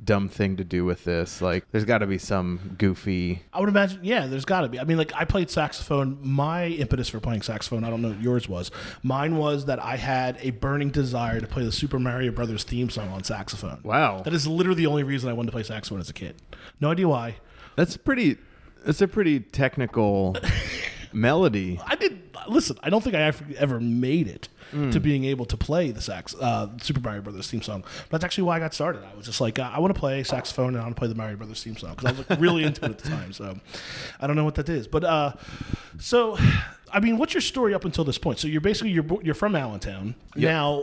dumb thing to do with this. Like, there's got to be some goofy. I would imagine, yeah, there's got to be. I mean, like, I played saxophone. My impetus for playing saxophone, I don't know what yours was. Mine was that I had a burning desire to play the Super Mario Brothers theme song on saxophone. Wow. That is literally the only reason I wanted to play saxophone as a kid. No idea why. That's pretty. That's a pretty technical melody. I did listen. I don't think I ever, ever made it mm. to being able to play the sax, uh, Super Mario Brothers theme song. But that's actually why I got started. I was just like, uh, I want to play saxophone and I want to play the Mario Brothers theme song because I was like really into it at the time. So I don't know what that is, but uh, so I mean, what's your story up until this point? So you're basically you're you're from Allentown. Yep. Now,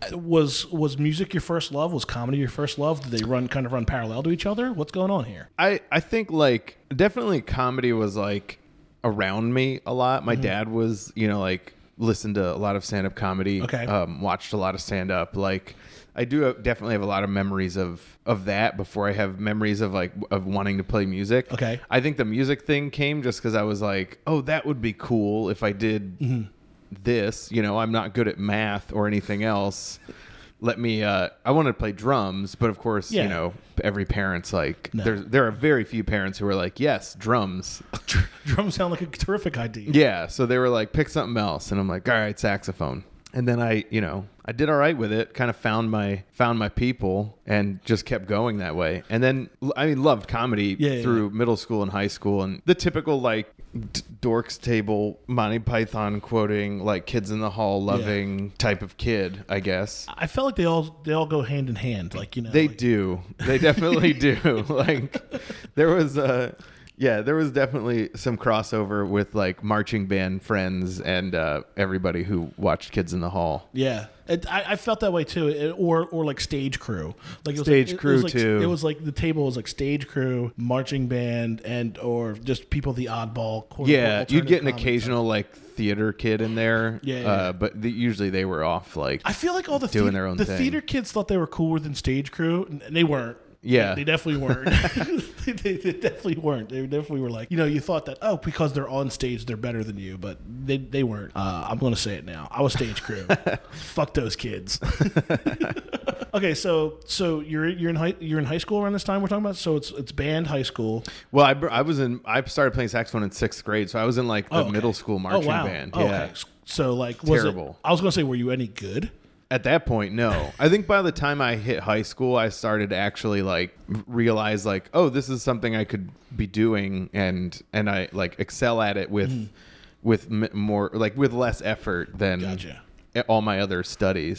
was was music your first love? Was comedy your first love? Did they run kind of run parallel to each other? What's going on here? I I think like definitely comedy was like around me a lot. My mm-hmm. dad was, you know, like listened to a lot of stand-up comedy. Okay. Um, watched a lot of stand-up. Like, I do have, definitely have a lot of memories of, of that before I have memories of like of wanting to play music. Okay. I think the music thing came just because I was like, oh, that would be cool if I did mm-hmm. this. You know, I'm not good at math or anything else. Let me, uh, I wanted to play drums, but of course, yeah. you know, every parent's like, no. there's, there are very few parents who are like, yes, drums. Drums sound like a terrific idea. Yeah. So they were like, pick something else. And I'm like, all right, saxophone. And then I, you know, I did all right with it, kind of found my, found my people and just kept going that way. And then, I mean, loved comedy yeah, through yeah. middle school and high school and the typical like d- dorks table, Monty Python quoting, like Kids in the Hall loving yeah. type of kid, I guess. I felt like they all, they all go hand in hand. Like, you know, they like... do. They definitely do. Like there was a, yeah, there was definitely some crossover with like marching band friends and uh, everybody who watched Kids in the Hall. Yeah, it, I, I felt that way too. It, or or like stage crew, like it was stage like, crew it was like, too. It was like the table was like stage crew, marching band, and or just people the oddball. Quote, yeah, you'd get an comedy occasional type. like theater kid in there. Yeah, yeah, uh, yeah. but the, usually they were off like. I feel like all the doing the- their own the thing. theater kids thought they were cooler than stage crew, and they weren't. Yeah. They, they definitely weren't. they, they, they definitely weren't. They definitely were like, you know, you thought that, oh, because they're on stage, they're better than you, but they they weren't. Uh, I'm going to say it now. I was stage crew. Fuck those kids. Okay, so so you're you're in high you're in high school around this time we're talking about. So it's it's band high school. Well, I, I was in. I started playing saxophone in sixth grade, so I was in like the Oh, okay. middle school marching oh, wow. band. Oh, Yeah. okay. So like, was Terrible. It, I was going to say, were you any good? At that point, no. I think by the time I hit high school, I started to actually like realize like, oh, this is something I could be doing, and and I like excel at it with mm. with m- more like with less effort than Gotcha. all my other studies.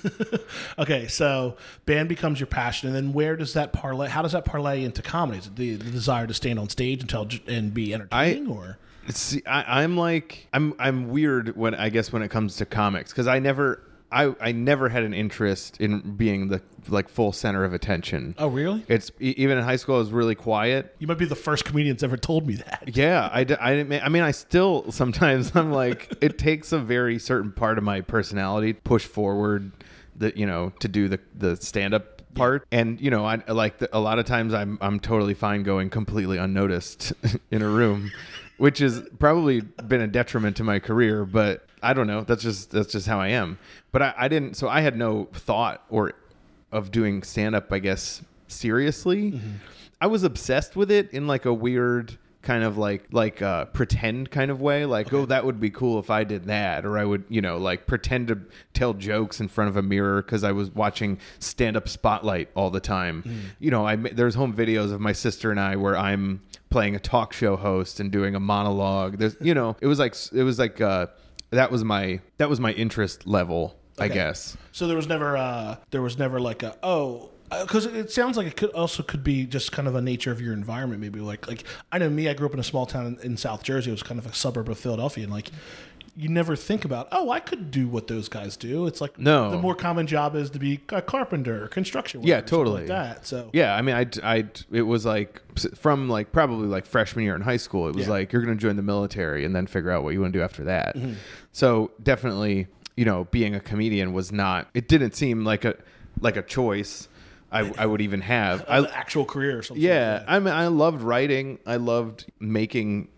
Okay, so band becomes your passion, and then where does that parlay? How does that parlay into comedy? Is it the, the desire to stand on stage and tell and be entertaining, I, or? See, I, I'm like I'm I'm weird when I guess when it comes to comics because I never. I, I never had an interest in being the like full center of attention. Oh, really? It's e- even in high school, I was really quiet. You might be the first comedian that's ever told me that. Yeah, I, d- I, didn't, I mean, I still sometimes I'm like, it takes a very certain part of my personality to push forward, the you know, to do the the stand up part. And you know, I like the, a lot of times I'm I'm totally fine going completely unnoticed in a room, which has probably been a detriment to my career, but. I don't know. That's just that's just how I am. But I, I didn't. So I had no thought or of doing stand up. I guess seriously. Mm-hmm. I was obsessed with it in like a weird kind of like like uh, pretend kind of way. Like, okay. Oh, that would be cool if I did that, or I would you know like pretend to tell jokes in front of a mirror because I was watching Stand Up Spotlight all the time. Mm. You know, I there's home videos of my sister and I where I'm playing a talk show host and doing a monologue. There's you know it was like it was like. Uh, That was my that was my interest level, I Okay. guess. So there was never uh, there was never like a oh because it sounds like it could also could be just kind of a nature of your environment. Maybe like like I know me, I grew up in a small town in, in South Jersey. It was kind of a suburb of Philadelphia, and like you never think about oh I could do what those guys do. It's like No. the more common job is to be a carpenter or construction worker. Yeah, or something totally. like that. So Yeah, I mean, I, I, it was like from like probably like freshman year in high school. It was Yeah. like you're going to join the military and then figure out what you want to do after that. Mm-hmm. So definitely, you know, being a comedian was not. It didn't seem like a like a choice. I, I would even have an I, actual career or something. Yeah, like that. I mean, I loved writing. I loved making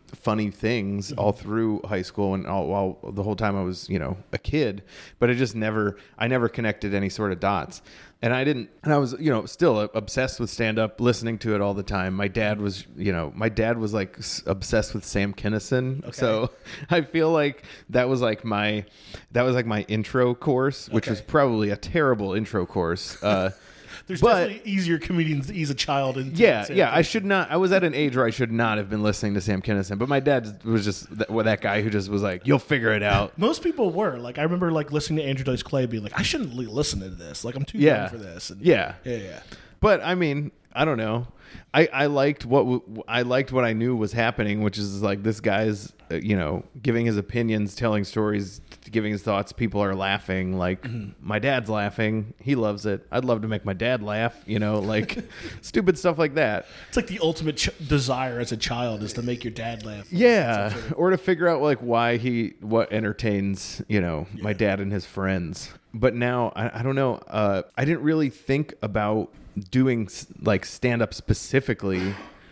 funny things Mm-hmm. all through high school and all while the whole time I was, you know, a kid, but I just never, I never connected any sort of dots. And I didn't, and I was, you know, still obsessed with stand up, listening to it all the time. My dad was, you know, my dad was like obsessed with Sam Kinison. Okay. So I feel like that was like my, that was like my intro course, which okay. was probably a terrible intro course. Uh, There's but, definitely easier comedians to ease a child into. Yeah, yeah. I should not. I was at an age where I should not have been listening to Sam Kinison, but my dad was just that, well, that guy who just was like, "You'll figure it out." Most people were like, I remember like listening to Andrew Dice Clay, being like, "I shouldn't li- listen to this. Like, I'm too yeah. young for this." And, yeah, yeah, yeah. But I mean, I don't know. I, I liked what w- I liked what I knew was happening, which is like this guy's, uh, you know, giving his opinions, telling stories, giving his thoughts. People are laughing. Like mm-hmm. my dad's laughing. He loves it. I'd love to make my dad laugh. You know, like stupid stuff like that. It's like the ultimate ch- desire as a child is to make your dad laugh. Yeah, sort of. Or to figure out like why he what entertains you know yeah. my dad and his friends. But now I, I don't know. Uh, I didn't really think about doing like stand up specifically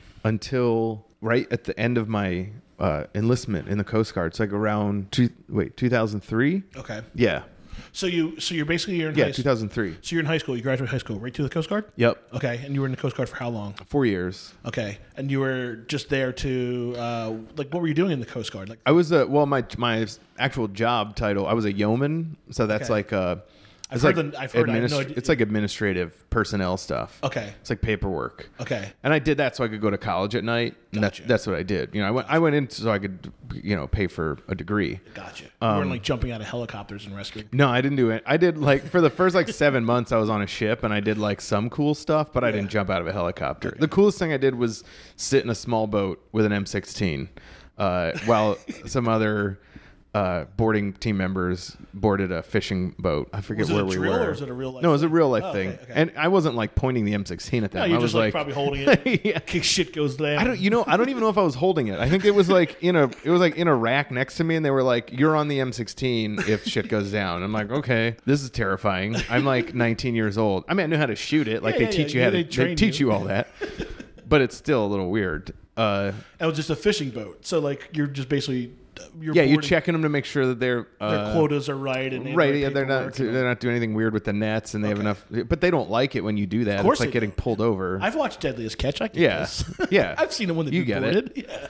until right at the end of my uh, enlistment in the Coast Guard. It's like around two, wait two thousand three. Okay. Yeah. So you so you're basically you're in yeah high two thousand three. So you're in high school. You graduated high school right to the Coast Guard. Yep. Okay, and you were in the Coast Guard for how long? Four years. Okay, and you were just there to uh, like what were you doing in the Coast Guard? Like I was a well my my actual job title I was a yeoman, so that's okay. like a. I've It's heard, like, the, I've heard administ- I, no, it's like administrative personnel stuff. Okay. It's like paperwork. Okay. And I did that so I could go to college at night. And Gotcha. that's, that's what I did. You know, I went, I went in so I could, you know, pay for a degree. Gotcha. You Um, weren't like jumping out of helicopters and rescuing. No, I didn't do it. I did like for the first like seven months I was on a ship and I did like some cool stuff, but I Yeah. didn't jump out of a helicopter. Okay. The coolest thing I did was sit in a small boat with an M sixteen uh, while some other uh, boarding team members boarded a fishing boat. I forget Was it where a we drill were. or was it a real life no, it was a thing? real life Oh, thing. okay, okay. And I wasn't like pointing the M sixteen at them. No, you I was just like, like probably holding it. yeah. Kick shit goes down. I don't, you know, I don't even know if I was holding it. I think it was like in a, it was like in a rack next to me, and they were like, "You're on the M sixteen if shit goes down." I'm like, okay, this is terrifying. I'm like nineteen years old. I mean, I know how to shoot it. Like Yeah, they yeah, teach yeah. you how They to, they train teach you. you all that, but it's still a little weird. Uh, It was just a fishing boat. So like you're just basically you're yeah, you're boarding- checking them to make sure that they're uh, their quotas are right and they have right. their Yeah, they're not paperwork and they're not doing anything weird with the nets, and they have Okay. enough. But they don't like it when you do that. Of course It's like they getting don't. pulled over. I've watched Deadliest Catch. I get Yeah. this. Yeah. I've seen it when they You do get it. boarded. Yeah.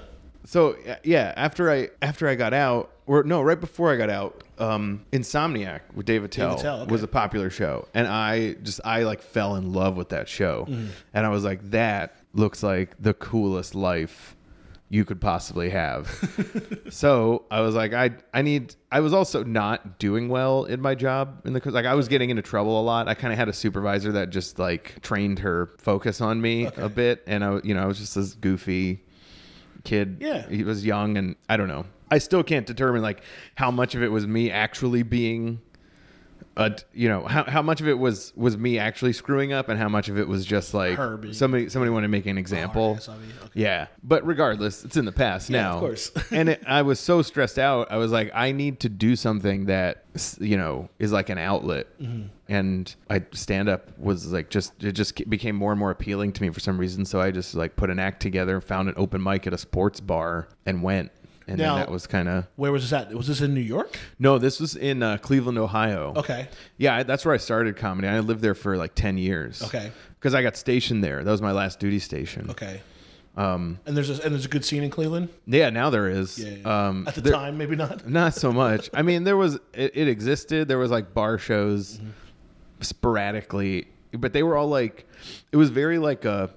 So yeah, after I after I got out, or no, right before I got out, um, Insomniac with Dave Attell, Dave Attell, okay. was a popular show, and I just I like fell in love with that show, Mm. and I was like, that looks like the coolest life you could possibly have. So I was like, I I need. I was also not doing well in my job in the like I was getting into trouble a lot. I kind of had a supervisor that just like trained her focus on me Okay. a bit, and I you know I was just this goofy kid. Yeah. He was young, and I don't know. I still can't determine like how much of it was me actually being a, you know, how how much of it was was me actually screwing up and how much of it was just like Her being- somebody somebody wanted to make an example. ass of you. Okay. Yeah. But regardless, it's in the past Yeah, now. of course. And it, I was so stressed out. I was like, I need to do something that, you know, is like an outlet. Mm-hmm. And I stand up was like just it just became more and more appealing to me for some reason. So I just like put an act together, found an open mic at a sports bar, and went. And Now- then that was kind of Where was this at? Was this in New York? no. This was in uh, Cleveland, Ohio. Okay. Yeah, I, that's where I started comedy. I lived there for like ten years. Okay. Because I got stationed there. That was my last duty station. Okay. Um, And there's a, and there's a good scene in Cleveland. yeah, now there is. Yeah. yeah. Um, At the there- time, maybe not. Not so much. I mean, there was it, it existed. There was like bar shows Mm-hmm. sporadically, but they were all like, it was very like a.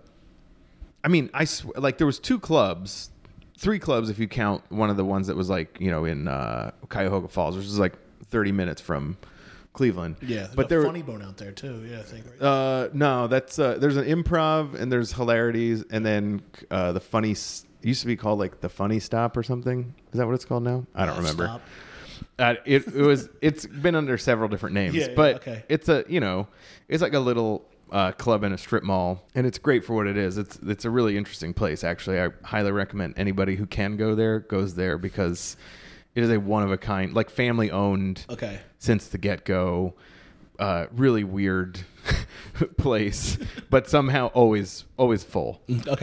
I mean, I sw- like there was two clubs, three clubs if you count one of the ones that was like you know in uh, Cuyahoga Falls, which is like thirty minutes from Cleveland. Yeah. but there there Funny Bone out there too. Yeah, I think. Right? Uh, no, that's uh, there's an Improv and there's Hilarities and then uh, the funny s- it used to be called like the Funny Stop or something. Is that what it's called now? I don't Laugh remember. Stop. Uh, it, it was it's been under several different names, Yeah, yeah, but okay. it's a you know it's like a little uh, club in a strip mall, and it's great for what it is. It's it's a really interesting place. Actually, I highly recommend anybody who can go there goes there because it is a one of a kind, like family owned. Okay. Since the get go, uh, really weird place, but somehow always always full. Okay.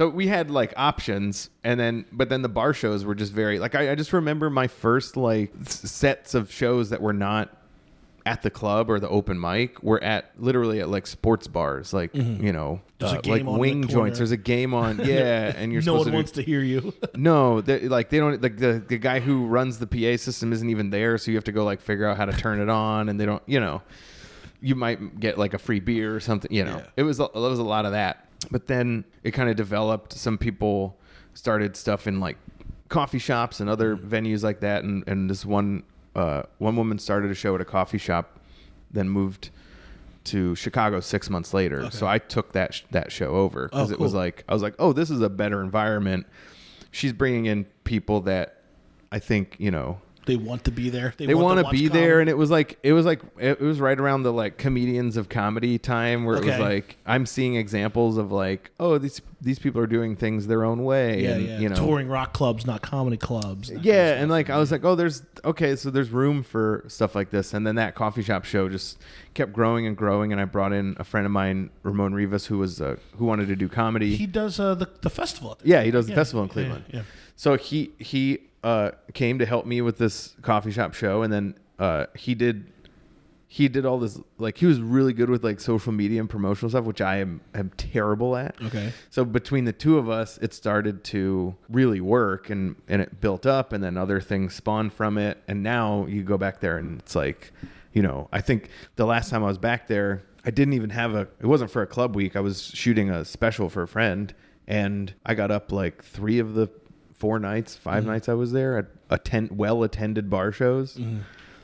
So we had like options, and then but then the bar shows were just very like I, I just remember my first like s- sets of shows that were not at the club or the open mic were at literally at like sports bars, like Mm-hmm. you know, There's a uh, game like on in the wing corner. joints. There's a game on, yeah, and you're no supposed one to do, wants to hear you. no, they, like they don't like the the guy who runs the P A system isn't even there, so you have to go like figure out how to turn it on, and they don't, you know, you might get like a free beer or something, you know. Yeah. It was a, it was a lot of that, but then it kind of developed. Some people started stuff in like coffee shops and other venues like that, and and this one uh, one woman started a show at a coffee shop, then moved to Chicago six months later. So I took that sh- that show over because Oh, it was cool. like I was like, oh, this is a better environment. She's bringing in people that I think, you know, They want to be there. they want to watch be comedy. there, and it was like it was like it was right around the like comedians of comedy time where it was Okay. like I'm seeing examples of like, oh, these these people are doing things their own way, Yeah, and yeah. you know, Touring rock clubs, not comedy clubs. that kind of yeah, stuff. and like I was like, oh, there's okay, so there's room for stuff like this, and then that coffee shop show just kept growing and growing, and I brought in a friend of mine, Ramon Rivas, who was uh, who wanted to do comedy. he does uh, the the festival. Yeah, he does the Yeah, festival in yeah, Cleveland. yeah. So he he uh, came to help me with this coffee shop show, and then uh, he did he did all this, like he was really good with like social media and promotional stuff, which I am am terrible at. Okay. So between the two of us, it started to really work, and and it built up, and then other things spawned from it, and now you go back there, and it's like, you know, I think the last time I was back there, I didn't even have a. It wasn't for a club week. I was shooting a special for a friend, and I got up like three of the four nights, five Mm-hmm. nights I was there at attend well attended bar shows. Mm-hmm.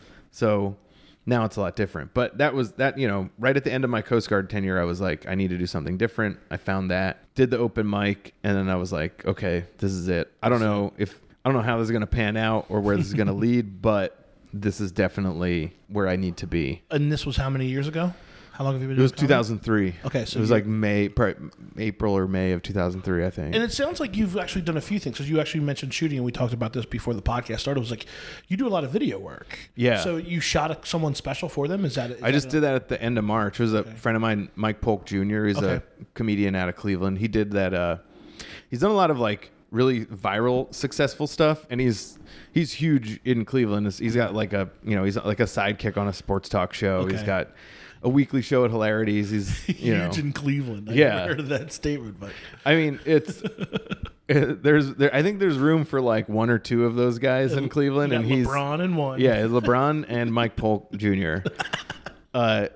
So now it's a lot different. But that was that, you know, right at the end of my Coast Guard tenure, I was like, I need to do something different. I found that, did the open mic, and then I was like, okay, this is it. I don't know if I don't know how this is going to pan out or where this is going to lead, but this is definitely where I need to be. And this was how many years ago? How long have you been It was doing two comedy? thousand three. Okay, so it was you're- like May, probably April or May of two thousand three, I think. And it sounds like you've actually done a few things because you actually mentioned shooting, and we talked about this before the podcast started. It was like you do a lot of video work. Yeah. So you shot a, someone special for them. Is that? Is I just that did that at the end of March. It was a friend of mine, Mike Polk Junior He's Okay. a comedian out of Cleveland. He did that. Uh, he's done a lot of like really viral, successful stuff, and he's he's huge in Cleveland. He's got like a you know he's like a sidekick on a sports talk show. Okay. He's got a weekly show at Hilarities. He's you huge know in Cleveland. I Yeah. never heard of that statement, but I mean, it's there's there. I think there's room for like one or two of those guys in Cleveland, you got and he's LeBron and one. yeah, LeBron and Mike Polk Junior Uh,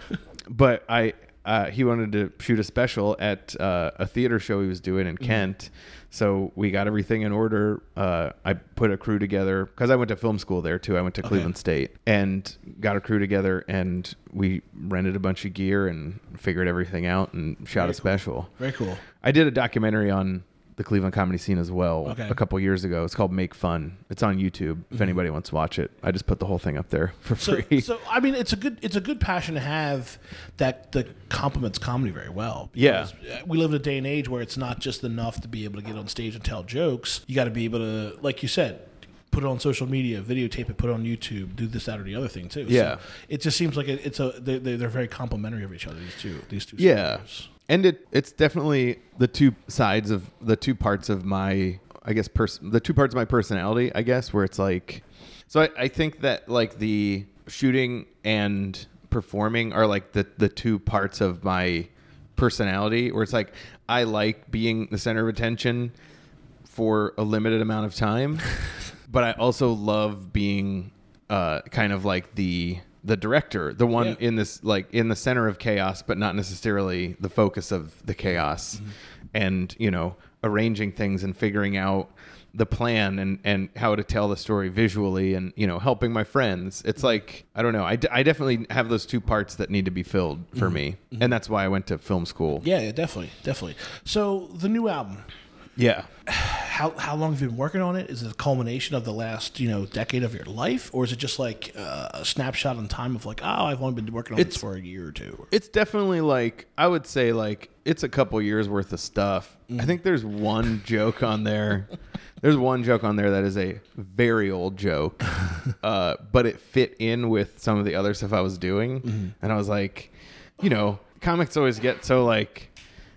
but I uh, he wanted to shoot a special at uh, a theater show he was doing in Kent. So we got everything in order. Uh, I put a crew together because I went to film school there too. I went to Cleveland State and got a crew together, and we rented a bunch of gear and figured everything out and shot a special. Very cool. I did a documentary on the Cleveland comedy scene as well Okay. a couple years ago. It's called Make Fun. It's on YouTube if anybody wants to watch it. I just put the whole thing up there for So, free. so I mean, it's a good it's a good passion to have that that complements comedy very well. Yeah. Because we live in a day and age where it's not just enough to be able to get on stage and tell jokes. You got to be able to, like you said, put it on social media, videotape it, put it on YouTube, do this, that, or the other thing too. Yeah. So it just seems like it, it's a they they're they're very complementary of each other. These two these two. Yeah. scenarios. And it it's definitely the two sides of the two parts of my I guess pers- the two parts of my personality, I guess, where it's like so I, I think that like the shooting and performing are like the the two parts of my personality where it's like I like being the center of attention for a limited amount of time, but I also love being uh kind of like the the director, the one Yeah. in this like in the center of chaos, but not necessarily the focus of the chaos, Mm-hmm. and you know arranging things and figuring out the plan and and how to tell the story visually, and you know helping my friends. It's like I don't know. I, d- I definitely have those two parts that need to be filled for me, and that's why I went to film school. Yeah, yeah, definitely, definitely. So the new album. Yeah. How how long have you been working on it? Is it a culmination of the last you know decade of your life, or is it just like uh, a snapshot in time of like, oh, I've only been working on It's- this for a year or two? It's definitely like I would say like it's a couple years worth of stuff. I think there's one joke on there. There's one joke on there that is a very old joke, uh, but it fit in with some of the other stuff I was doing, and I was like, you know, comics always get so like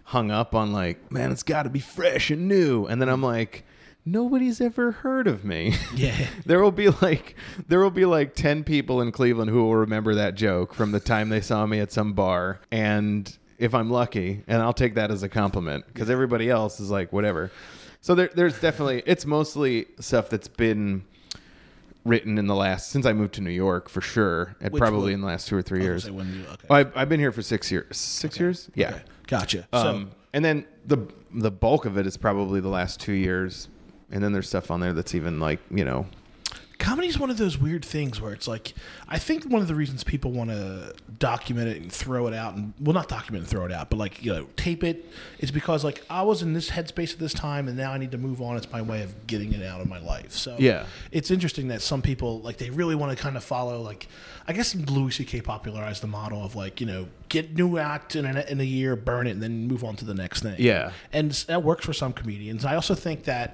hung up on like, man, it's got to be fresh and new. And then I'm like, nobody's ever heard of me. Yeah. there will be like there will be like ten people in Cleveland who will remember that joke from the time they saw me at some bar. And if I'm lucky, and I'll take that as a compliment, because everybody else is like, whatever. So there, there's definitely, it's mostly stuff that's been written in the last, since I moved to New York, for sure, and Which probably one? in the last two or three I years. was gonna say when you- okay. Oh, I've, I've been here for six years. Six Okay. years? Yeah. Okay. Gotcha. Um, So, and then the the bulk of it is probably the last two years. And then there's stuff on there that's even like, you know. comedy is one of those weird things where it's like, I think one of the reasons people want to document it and throw it out, and well, not document and throw it out, but like, you know, tape it, is because like I was in this headspace at this time and now I need to move on. It's my way of getting it out of my life. So Yeah. it's interesting that some people like they really want to kind of follow like, I guess Louis C K popularized the model of like, you know, get new act in a, in a year, burn it, and then move on to the next thing. Yeah. And that works for some comedians. I also think that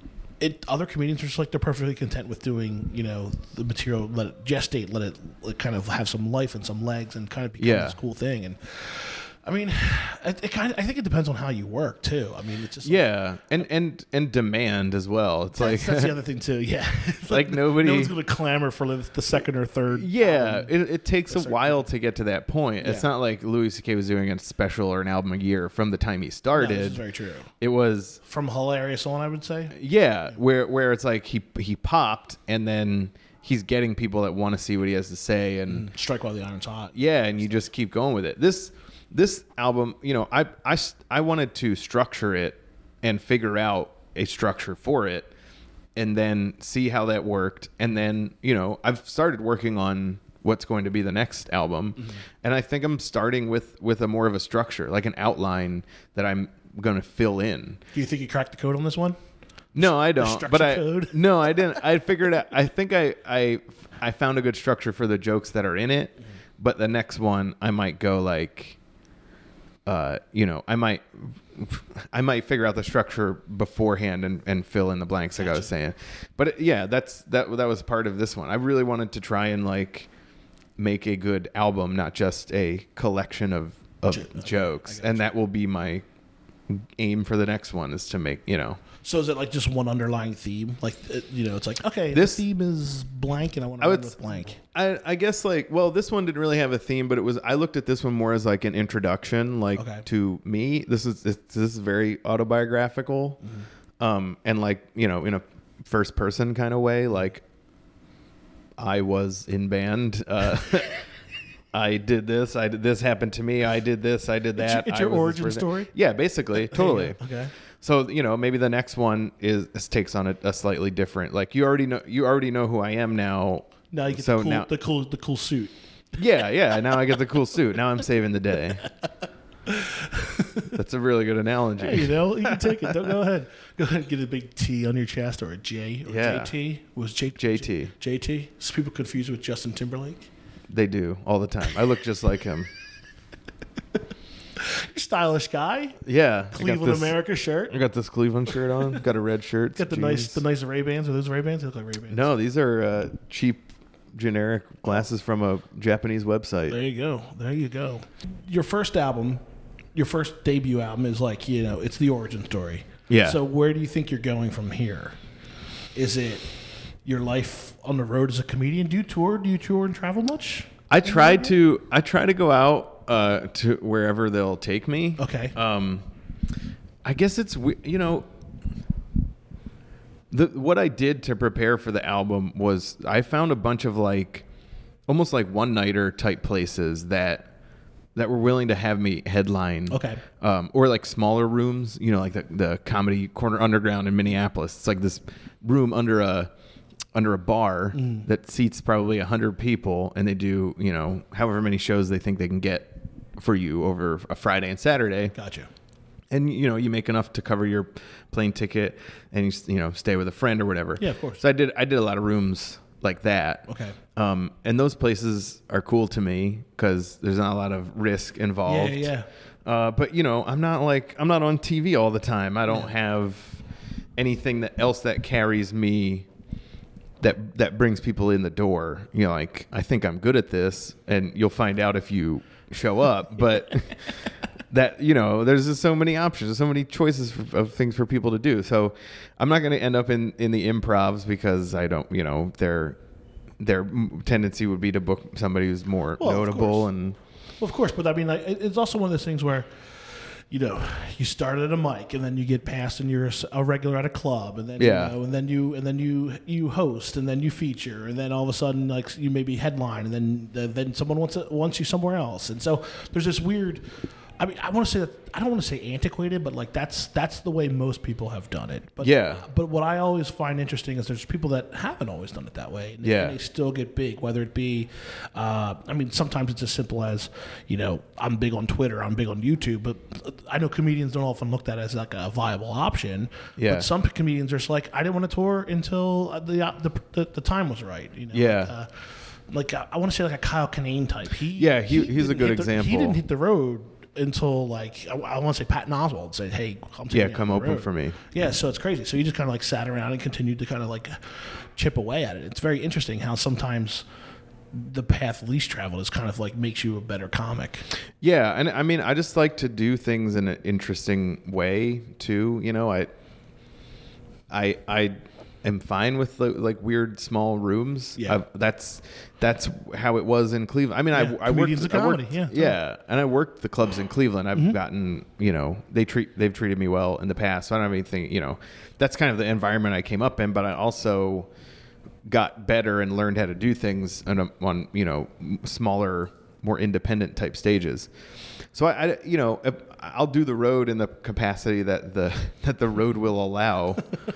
It, other comedians are just like they're perfectly content with doing, you know, the material, let it gestate, let it, let it kind of have some life and some legs and kind of become Yeah. this cool thing. And I mean, it, it kind of, I think it depends on how you work too. I mean, it's just like, Yeah. And, and, and demand as well. It's like, that's, that's the other thing too. Yeah, It's Like nobody- no one's going to clamor for the, the second or third. yeah, album. it, it takes a certain while to get to that point. It's Yeah. not like Louis C K was doing a special or an album a year from the time he No, started. this is very true. It was, From hilarious on, I would say. yeah, where where it's like he he popped and then he's getting people that want to see what he has to say, and Strike while the iron's hot. yeah, and you just keep going with it. This this album, you know, I I I wanted to structure it and figure out a structure for it, and then see how that worked, and then, you know, I've started working on what's going to be the next album, Mm-hmm. and I think I'm starting with with a more of a structure, like an outline that I'm going to fill in. Do you think you cracked the code on this one? No, I don't. structure But I code? no, I didn't. I figured out. I think I I I found a good structure for the jokes that are in it. But the next one, I might go like, uh, you know, I might I might figure out the structure beforehand and, and fill in the blanks, like I was saying. But it, yeah, that's that that was part of this one. I really wanted to try and like make a good album, not just a collection of of Jo- okay, jokes, I got and you. that will be my aim for the next one, is to make, you know. So is it like just one underlying theme? Like, it, you know, it's like, okay, This- this theme is blank and I want I to would run with blank. I, I guess like, well, this one didn't really have a theme, but it was, I looked at this one more as like an introduction, like Okay. to me. This is this, this is very autobiographical, Mm-hmm. um, and like, you know, in a first person kind of way. Like, I was in band. Uh, I did this. I did this. Happened to me. I did this. I did It's your- that. it's I your was this origin person. story? Yeah, basically, totally. Okay. So, you know, maybe the next one is, is takes on a, a slightly different. Like, you already know. You already know who I am now. Now you get so the, cool, now, the cool, the cool suit. yeah, yeah. Now I get the cool suit. Now I'm saving the day. That's a really good analogy. Hey, you know, you can take it. Don't, go ahead. Go ahead and get a big T on your chest or a J or Yeah. J T. Was J- J T. J T. Some people confuse it with Justin Timberlake. They do all the time. I look just like him. Stylish guy. Yeah, I got Cleveland, this- America shirt. I got this Cleveland shirt on. Got a red shirt. Got the jeans. nice, the nice Ray Bans. Are those Ray Bans? They look like Ray Bans. No, these are uh, cheap, generic glasses from a Japanese website. There you go. There you go. Your first album, your first debut album is like, you know, it's the origin story. Yeah. So where do you think you're going from here? Is it your life on the road as a comedian? Do you tour? Do you tour and travel much? I try to. I try to go out uh, to wherever they'll take me. Okay. Um, I guess it's we- you know. The, what I did to prepare for the album was I found a bunch of like almost like one-nighter type places that that were willing to have me headline. Okay. Um, or like smaller rooms, you know, like the, the Comedy Corner Underground in Minneapolis. It's like this room under a under a bar Mm. that seats probably a hundred people, and they do, you know, however many shows they think they can get for you over a Friday and Saturday. Gotcha. And, you know, you make enough to cover your plane ticket and, you, you know, stay with a friend or whatever. Yeah, of course. So I did I did a lot of rooms like that. Okay. Um, and those places are cool to me because there's not a lot of risk involved. Yeah, yeah. Uh, but, you know, I'm not like, I'm not on T V all the time. I don't Yeah. have anything that else that carries me that that brings people in the door. You know, like, I think I'm good at this, and you'll find out if you show up. But that, you know, there's just so many options, there's so many choices for, of things for people to do. So I'm not going to end up in, in the improvs because I don't, you know, their their tendency would be to book somebody who's more Well, of notable course. and Well, of course, but I mean, like, it- it's also one of those things where, you know, you start at a mic and then you get past and you're a s- a regular at a club and then Yeah. you know, and then you and then you you host and then you feature and then all of a sudden like you maybe headline and then then someone wants it, wants you somewhere else, and so there's this weird. I mean, I want to say that I don't want to say antiquated, but like that's that's the way most people have done it. But Yeah. But what I always find interesting is there's people that haven't always done it that way. And, Yeah. and they still get big, whether it be, uh, I mean, sometimes it's as simple as, you know, I'm big on Twitter, I'm big on YouTube, but I know comedians don't often look at it as like a viable option. Yeah. But some comedians are just like, I didn't want to tour until the the the, the time was right. You know. Yeah. Like, uh, like uh, I want to say like a Kyle Kinane type. He Yeah, he- he's a didn't good hit the- example. He didn't hit the road until like I, I want to say Patton Oswalt said, "Hey, come take Yeah, me come on the open road." for me. Yeah, so it's crazy. So he just kind of like sat around and continued to kind of like chip away at it. It's very interesting how sometimes the path least traveled is kind of like makes you a better comic. Yeah, and I mean, I just like to do things in an interesting way too. You know, I, I, I am fine with the, like weird small rooms. Yeah. I've, that's that's how it was in Cleveland. I mean, Yeah, I, I worked, comedians of I comedy, worked, yeah, yeah, and I worked the clubs in Cleveland. I've Mm-hmm. gotten, you know, they treat they've treated me well in the past. So I don't have anything, you know, that's kind of the environment I came up in. But I also got better and learned how to do things on, a, on you know, smaller, more independent type stages. So I, I, you know, if- I'll do the road in the capacity that the that the road will allow.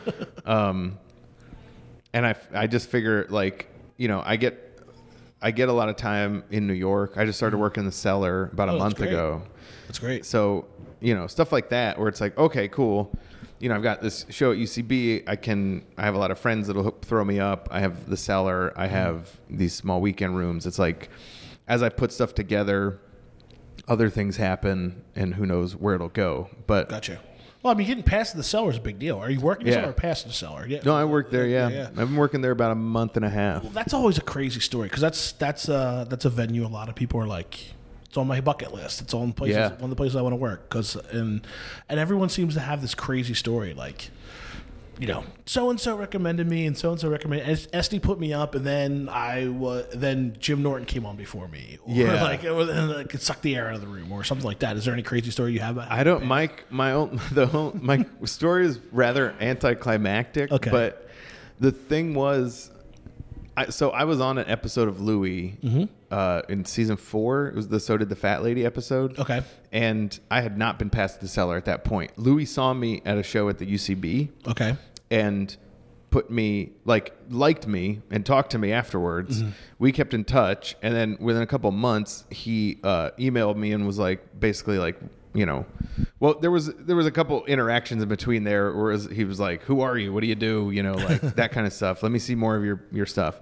um, and I, I just figure like, you know, I get I get a lot of time in New York. I just started working the Cellar about a Oh, that's month great. ago. That's great. So, you know, stuff like that where it's like, okay, cool. You know, I've got this show at U C B. I can, I have a lot of friends that'll hook- throw me up. I have the Cellar. I have these small weekend rooms. It's like, as I put stuff together, other things happen and who knows where it'll go. But Gotcha. Well, I mean, getting past the Cellar is a big deal. Are you working the Yeah. Cellar or past the Cellar? Yeah. no, I worked there. Yeah. yeah. I've been working there about a month and a half. Well, that's always a crazy story because that's that's uh that's a venue a lot of people are like, it's on my bucket list. It's on places Yeah. one of the places I want to work because and and everyone seems to have this crazy story like, you know, so and so recommended me and so and so recommended. And S D put me up, and then I was then Jim Norton came on before me. Or Yeah. like it, was, and like it sucked the air out of the room or something like that. Is there any crazy story you have? About I don't. My my own the whole, my story is rather anticlimactic. Okay. But the thing was, I, so I was on an episode of Louie Mm-hmm. uh, in season four. It was the So Did the Fat Lady episode. Okay. And I had not been past the Cellar at that point. Louie saw me at a show at the U C B Okay. and put me like liked me and talked to me afterwards. Mm-hmm. We kept in touch, and then within a couple of months, he uh, emailed me and was like, basically like, you know, well, there was there was a couple interactions in between there, where it was- he was like, "Who are you? What do you do? You know, like that kind of stuff. Let me see more of your your stuff."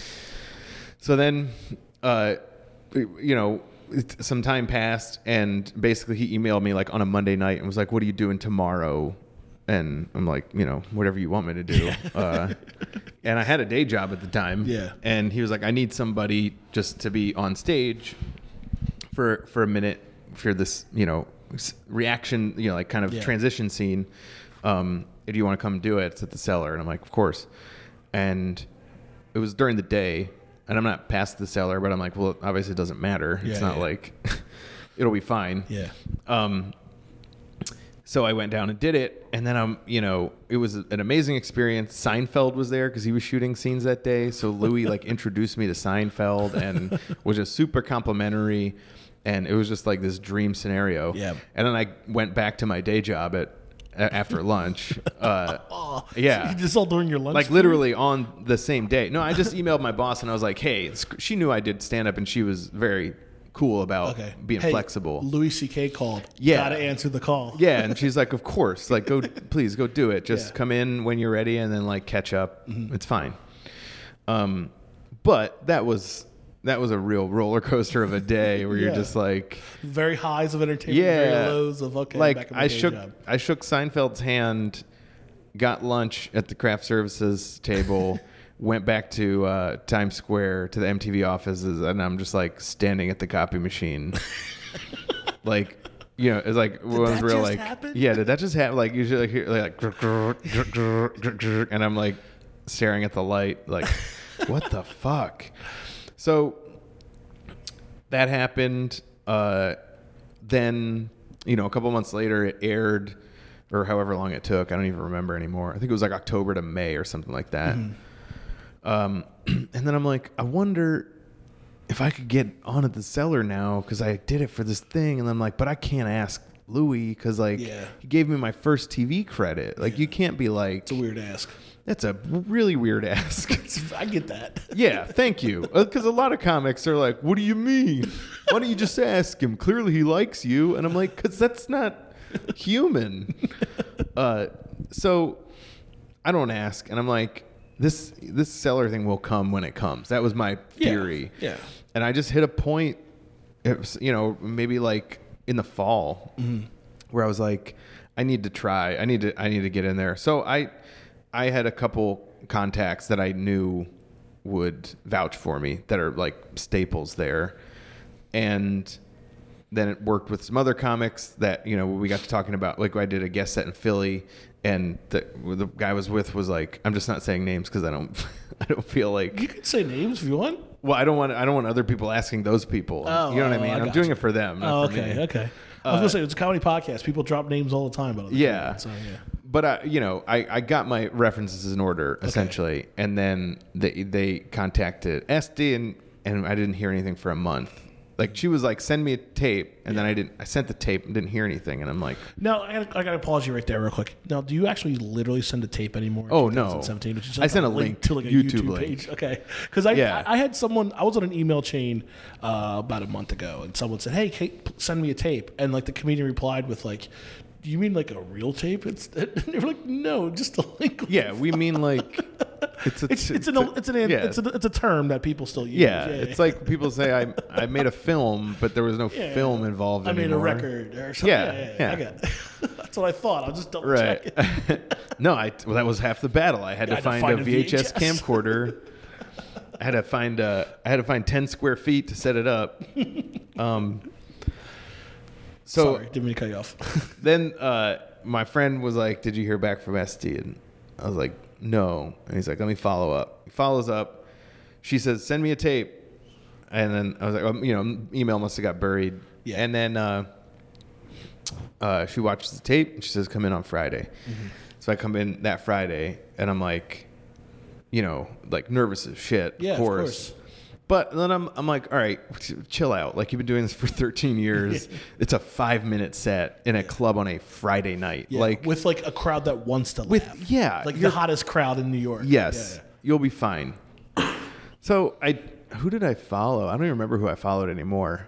So then, uh, you know. it- some time passed, and basically he emailed me like on a Monday night and was like, "What are you doing tomorrow?" And I'm like, you know, whatever you want me to do. uh, and I had a day job at the time. Yeah. And he was like, I need somebody just to be on stage for for a minute for this, you know, s- reaction, you know, like kind of Yeah. transition scene. Um, do you want to come do it? It's at the Cellar. And I'm like, of course. And it was during the day. And I'm not past the Cellar, but I'm like, well, obviously it doesn't matter. Yeah, it's not yeah. like it'll be fine. Yeah. Um, so I went down and did it, and then I'm, you know, it was an amazing experience. Seinfeld was there because he was shooting scenes that day. So Louis like introduced me to Seinfeld and was just super complimentary, and it was just like this dream scenario. Yeah. And then I went back to my day job at a- after lunch. Uh, Oh, yeah. so you just all during your lunch. like period? literally on the same day. No, I just emailed my boss and I was like, "Hey," it's- she knew I did stand up, and she was very cool about Okay. being Hey, flexible. Louis C K called. Yeah. Gotta answer the call. Yeah, and she's like, "Of course, like go, please go do it. Just Yeah. come in when you're ready, and then like catch up. It's fine." Um, but that was that was a real roller coaster of a day where Yeah. you're just like, Very highs of entertainment, yeah, very lows of okay. like back in my I day shook job. I shook Seinfeld's hand, got lunch at the craft services table. Went back to uh, Times Square to the M T V offices, and I'm just like standing at the copy machine, like you know, it's like it was that real just like, happen? yeah, did that just happen? Like usually like, hear, like grr, grr, grr, grr, grr, grr, and I'm like staring at the light, like, what the fuck? So that happened. Uh, then, you know, a couple months later, it aired, or however long it took. I don't even remember anymore. I think it was like October to May or something like that. Mm-hmm. Um, and then I'm like, I wonder if I could get on at the Cellar now, because I did it for this thing. And I'm like, but I can't ask Louis because like Yeah. he gave me my first T V credit. Like you can't be like, It's a weird ask. that's a really weird ask. I get that. Yeah, thank you. Because a lot of comics are like, what do you mean? Why don't you just ask him? Clearly he likes you. And I'm like, because that's not human. Uh, so I don't ask. And I'm like, this this Cellar thing will come when it comes. That was my theory. Yeah. yeah. And I just hit a point, it was, you know, maybe like in the fall, mm-hmm. where I was like, I need to try. I need to I need to get in there. So I... I had a couple contacts that I knew would vouch for me that are like staples there. And then it worked with some other comics that, you know, we got to talking about, like I did a guest set in Philly and the, the guy I was with was like, I'm just not saying names because I don't, I don't feel like You can say names if you want. Well, I don't want, I don't want other people asking those people. Oh, you know what oh, I mean? I I'm got doing you. it for them. Not Oh, for okay. me. Okay. I was going to say, it's a comedy podcast. People drop names all the time. About Yeah. So, yeah. But I, you know, I, I got my references in order essentially, and then they they contacted Esty, and and I didn't hear anything for a month. Like she was like, send me a tape, and then I didn't. I sent the tape and didn't hear anything, and I'm like, No, I got I got to pause you right there real quick. Now, do you actually literally send a tape anymore? in Oh, no. twenty seventeen, which is I sent a link, to like a YouTube YouTube, link. page. Okay, because I, Yeah. I I had someone I was on an email chain uh, about a month ago, and someone said, "Hey, Kate, send me a tape," and like the comedian replied with like, "Do you mean like a real tape?" It's and they were like, "No, just a link." yeah, we mean like it's a, It's it's an it's an yeah. it's a it's a term that people still use. yeah, it's like people say I I made a film, but there was no Yeah. film involved. I mean, anymore. a record or something. Yeah, Yeah, yeah, yeah. I got it. That's what I thought. I'll just double Right. check. No, I well that was half the battle. I had to I had to find, find a a V H S, V H S. camcorder. I had to find uh I had to find ten square feet to set it up. Um So Sorry, didn't mean to cut you off. then uh my friend was like, "Did you hear back from Esty?" And I was like, "No." And he's like, "Let me follow up." He follows up. She says, "Send me a tape." And then I was like, um, you know, email must have got buried. Yeah. And then uh, uh, she watches the tape and she says, "Come in on Friday." Mm-hmm. So I come in that Friday and I'm like, you know, like nervous as shit. Yeah, of of course. course. But then I'm I'm like, all right, chill out. Like you've been doing this for thirteen years. It's a five minute set in a club on a Friday night. Yeah, like with like a crowd that wants to With- laugh. yeah, like the you're- hottest crowd in New York. yes, Yeah, yeah. you'll be fine. So I, who did I follow? I don't even remember who I followed anymore.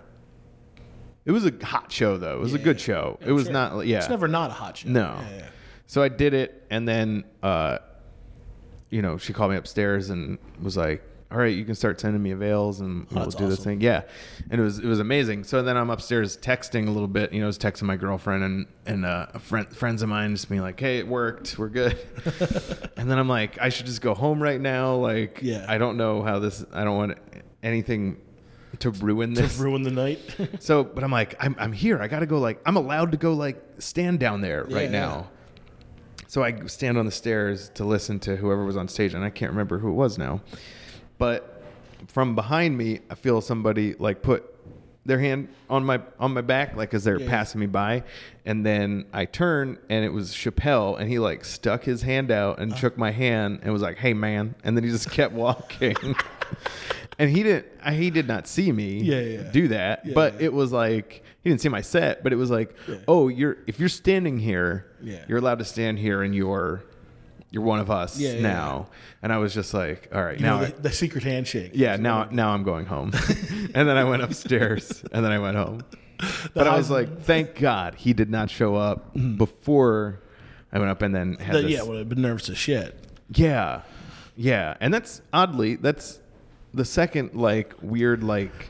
It was a hot show though. It was a good show. Yeah, it was sure. not. Yeah, It's never not a hot show. no. Yeah, yeah. So I did it, and then, uh, you know, she called me upstairs and was like, "All right, you can start sending me avails, and we'll that's do this awesome. thing." Yeah, and it was it was amazing. So then I'm upstairs texting a little bit. You know, I was texting my girlfriend and and uh, a friend friends of mine, just being like, "Hey, it worked. We're good." And then I'm like, I should just go home right now. Like, Yeah. I don't know how this. I don't want anything to ruin this. Ruin the night. So, but I'm like, I'm, I'm here. I got to go, like, I'm allowed to go, like, stand down there right Yeah, now. So I stand on the stairs to listen to whoever was on stage, and I can't remember who it was now. But from behind me, I feel somebody, like, put their hand on my on my back, like, as they're Yeah. passing me by. And then I turn, and it was Chappelle, and he, like, stuck his hand out and shook my hand and was like, "Hey, man." And then he just kept walking. And he didn't. He did not see me Yeah, yeah. do that. Yeah, but yeah. it was like he didn't see my set. But it was like, oh, you're if you're standing here, Yeah. you're allowed to stand here, and you're you're one of us Yeah, yeah, now. And I was just like, all right, You now, know, I- the, the secret handshake. yeah, now now I'm going home. And then I went upstairs, and then I went home. But I was like, thank God he did not show up before I went up, and then had The, this. yeah, would have been nervous as shit. Yeah. Yeah. And that's oddly, that's the second like weird like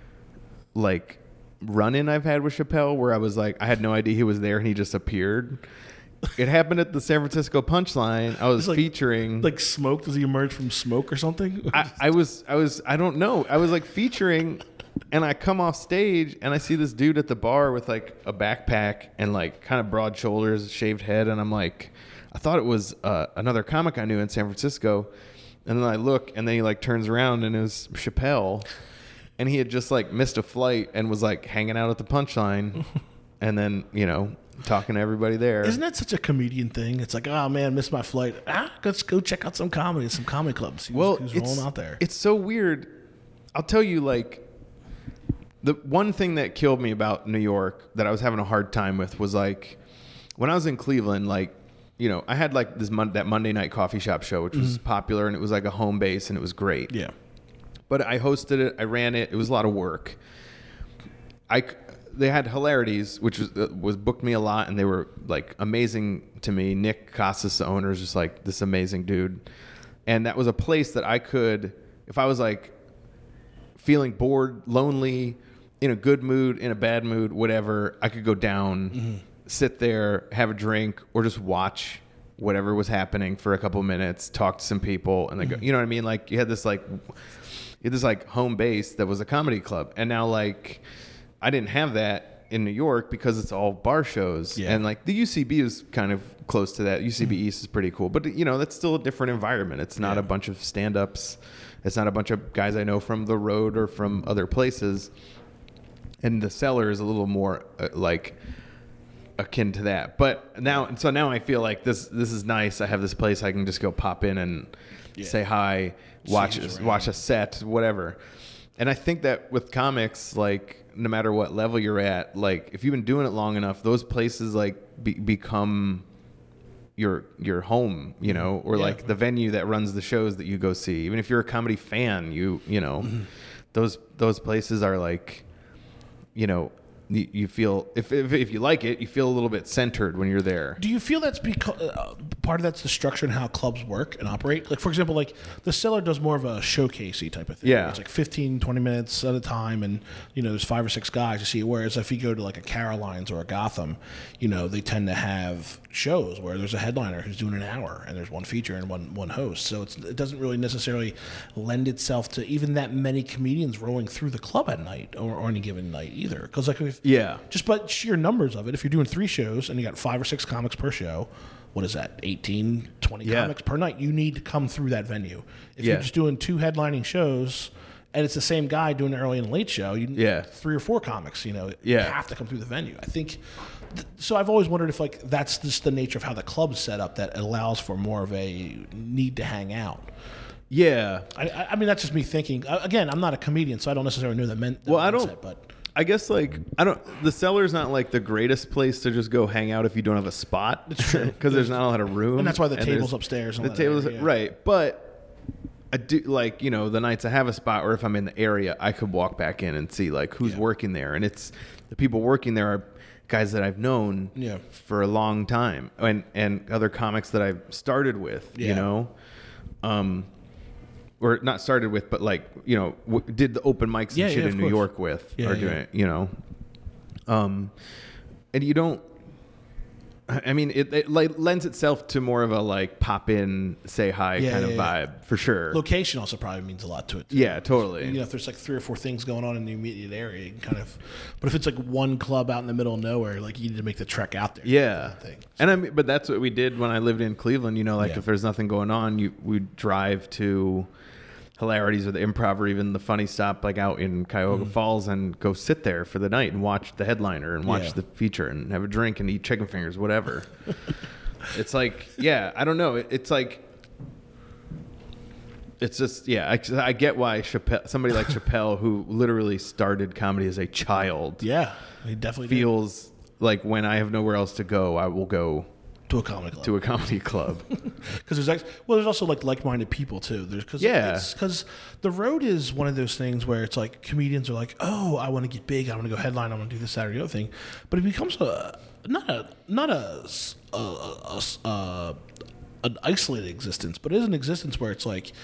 like run in I've had with Chappelle where I was like, I had no idea he was there and he just appeared. It happened at the San Francisco Punchline. I was It's like- featuring Like smoke? Does he emerge from smoke or something? I, I was I was I don't know. I was like featuring And I come off stage and I see this dude at the bar with like a backpack and like kind of broad shoulders, shaved head. And I'm like, I thought it was uh, another comic I knew in San Francisco. And then I look and then he like turns around and it was Chappelle. And he had just like missed a flight and was like hanging out at the Punchline. And then, you know, talking to everybody there. Isn't that such a comedian thing? It's like, oh man, missed my flight. Ah, let's go check out some comedy, some comedy clubs. See well, who's, who's it's, rolling out there. It's so weird. I'll tell you, like, the one thing that killed me about New York that I was having a hard time with was like when I was in Cleveland, like, you know, I had like this mon- that Monday night coffee shop show, which was mm-hmm. popular and it was like a home base and it was great. Yeah. But I hosted it, I ran it. It was a lot of work. I they had Hilarities, which was uh, was booked me a lot, and they were like amazing to me. Nick Casas, the owner, is just like this amazing dude, and that was a place that I could, if I was like feeling bored, lonely, in a good mood, in a bad mood, whatever, I could go down, mm-hmm. sit there, have a drink, or just watch whatever was happening for a couple of minutes, talk to some people, and then mm-hmm. go. You know what I mean? Like you had this like. It was like home base that was a comedy club. And now like I didn't have that in New York because it's all bar shows. Yeah. And like the U C B is kind of close to that. U C B mm-hmm. East is pretty cool. But you know, that's still a different environment. It's not yeah. a bunch of stand-ups. It's not a bunch of guys I know from the road or from other places. And the Cellar is a little more uh, like akin to that. But now, and so now I feel like this this is nice. I have this place I can just go pop in and yeah. say hi. Watch watch a set, whatever. And I think that with comics, like no matter what level you're at, like if you've been doing it long enough, those places like be, become your your home, you know, or yeah. like the venue that runs the shows that you go see. Even if you're a comedy fan, you you know, mm-hmm. those those places are like, you know. You, you feel if, if if you like it, you feel a little bit centered when you're there. Do you feel that's because uh, part of that's the structure and how clubs work and operate? Like for example, like the Cellar does more of a showcasey type of thing. Yeah, it's like fifteen, twenty minutes at a time, and you know there's five or six guys you see. Whereas if you go to like a Caroline's or a Gotham, you know they tend to have shows where there's a headliner who's doing an hour and there's one feature and one one host. So it's, it doesn't really necessarily lend itself to even that many comedians rolling through the club at night or, or any given night either. Because like if Yeah. just by sheer numbers of it, if you're doing three shows and you got five or six comics per show, what is that, eighteen, twenty yeah. comics per night, you need to come through that venue. If yeah. you're just doing two headlining shows and it's the same guy doing an early and late show, you yeah. three or four comics, you know, yeah. have to come through the venue. I think, th- so I've always wondered if like that's just the nature of how the club's set up that allows for more of a need to hang out. Yeah. I, I mean, that's just me thinking. Again, I'm not a comedian, so I don't necessarily know that meant. Well, I mindset, don't. But I guess like I don't. The Cellar's not like the greatest place to just go hang out if you don't have a spot. It's true because there's not a lot of room, and that's why the tables upstairs. And the tables, area, yeah. right? But I do like you know the nights I have a spot, or if I'm in the area, I could walk back in and see like who's yeah. working there, and it's the people working there are guys that I've known yeah. for a long time, and and other comics that I've started with, yeah. you know. Um, Or not started with, but like, you know, w- did the open mics and yeah, shit yeah, in New course. York with, yeah, or yeah. doing it, you know. Um, and you don't, I mean, it, it like lends itself to more of a like pop in, say hi yeah, kind yeah, of yeah. vibe for sure. Location also probably means a lot to it too. Yeah, totally. You know, if there's like three or four things going on in the immediate area, you can kind of. But if it's like one club out in the middle of nowhere, like you need to make the trek out there. Yeah, thing. So. and I mean, but that's what we did when I lived in Cleveland. You know, like yeah. if there's nothing going on, you we'd drive to Hilarities or the Improv or even the Funny Stop like out in Cuyahoga mm. Falls and go sit there for the night and watch the headliner and watch yeah. the feature and have a drink and eat chicken fingers, whatever. It's like, yeah, I don't know. It, it's like, it's just, yeah, I, I get why Chappelle, somebody like Chappelle who literally started comedy as a child. Yeah, he definitely feels did. Like when I have nowhere else to go, I will go to a comedy club. To a comedy club. Because there's like, well, there's also like like-minded people too. There's cause yeah. Because the road is one of those things where it's like comedians are like, oh, I want to get big. I want to go headline. I want to do this, that, or the other thing. But it becomes a not a not a, a, a, a, a an isolated existence, but it is an existence where it's like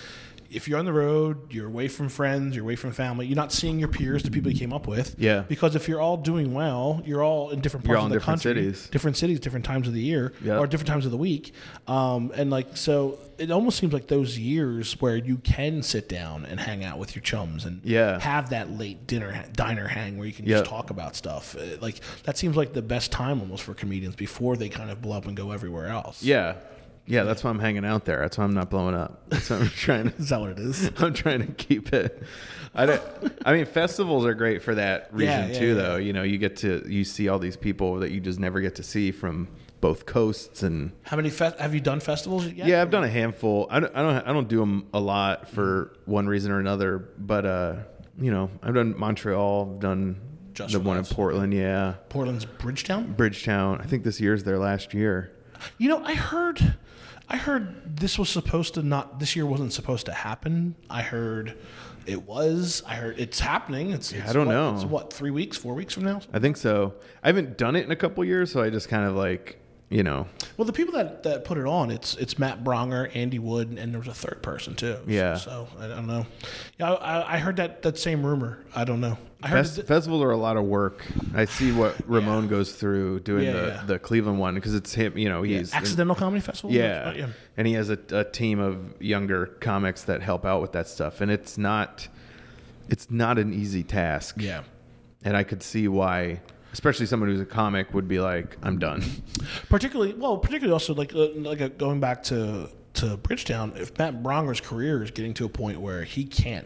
if you're on the road, you're away from friends, you're away from family, you're not seeing your peers, the people you came up with. Yeah. Because if you're all doing well, you're all in different parts You're all of in the different country, cities. different cities, different times of the year, Yep. or different times of the week. Um, and like so, it almost seems like those years where you can sit down and hang out with your chums and Yeah. have that late dinner diner hang where you can Yep. just talk about stuff. Uh, Like that seems like the best time almost for comedians before they kind of blow up and go everywhere else. Yeah. Yeah, that's why I'm hanging out there. That's why I'm not blowing up. That's why I'm trying to. Is that what it is? I'm trying to keep it. I don't. I mean, festivals are great for that reason Yeah, yeah, too, yeah. though. You know, you get to you see all these people that you just never get to see from both coasts, and How many fe- have you done festivals yet? yeah, I've done a handful. I don't. I don't. I don't do them a lot for one reason or another. But uh, you know, I've done Montreal. I've done Just the for one in laughs. Portland. Yeah, Portland's Bridgetown. Bridgetown. I think this year's their last year. You know, I heard, I heard this was supposed to not. This year wasn't supposed to happen. I heard it was. I heard it's happening. It's. it's I don't what, know. It's what three weeks, four weeks from now. I think so. I haven't done it in a couple years, so I just kind of like, you know, Well, the people that, that put it on, it's it's Matt Bronger, Andy Wood, and there was a third person too. Yeah. So, so I don't know. Yeah, I, I heard that, that same rumor. I don't know. I heard Fest- it- festivals are a lot of work. I see what Ramon goes through doing Yeah, the, yeah. the Cleveland one because it's him. You know, he's Accidental Comedy Festival. yeah, Oh, yeah. and he has a, a team of younger comics that help out with that stuff, and it's not it's not an easy task. Yeah. and I could see why, especially someone who's a comic would be like, I'm done. Particularly, well, particularly also like uh, like uh, going back to to Bridgetown. If Matt Bronger's career is getting to a point where he can't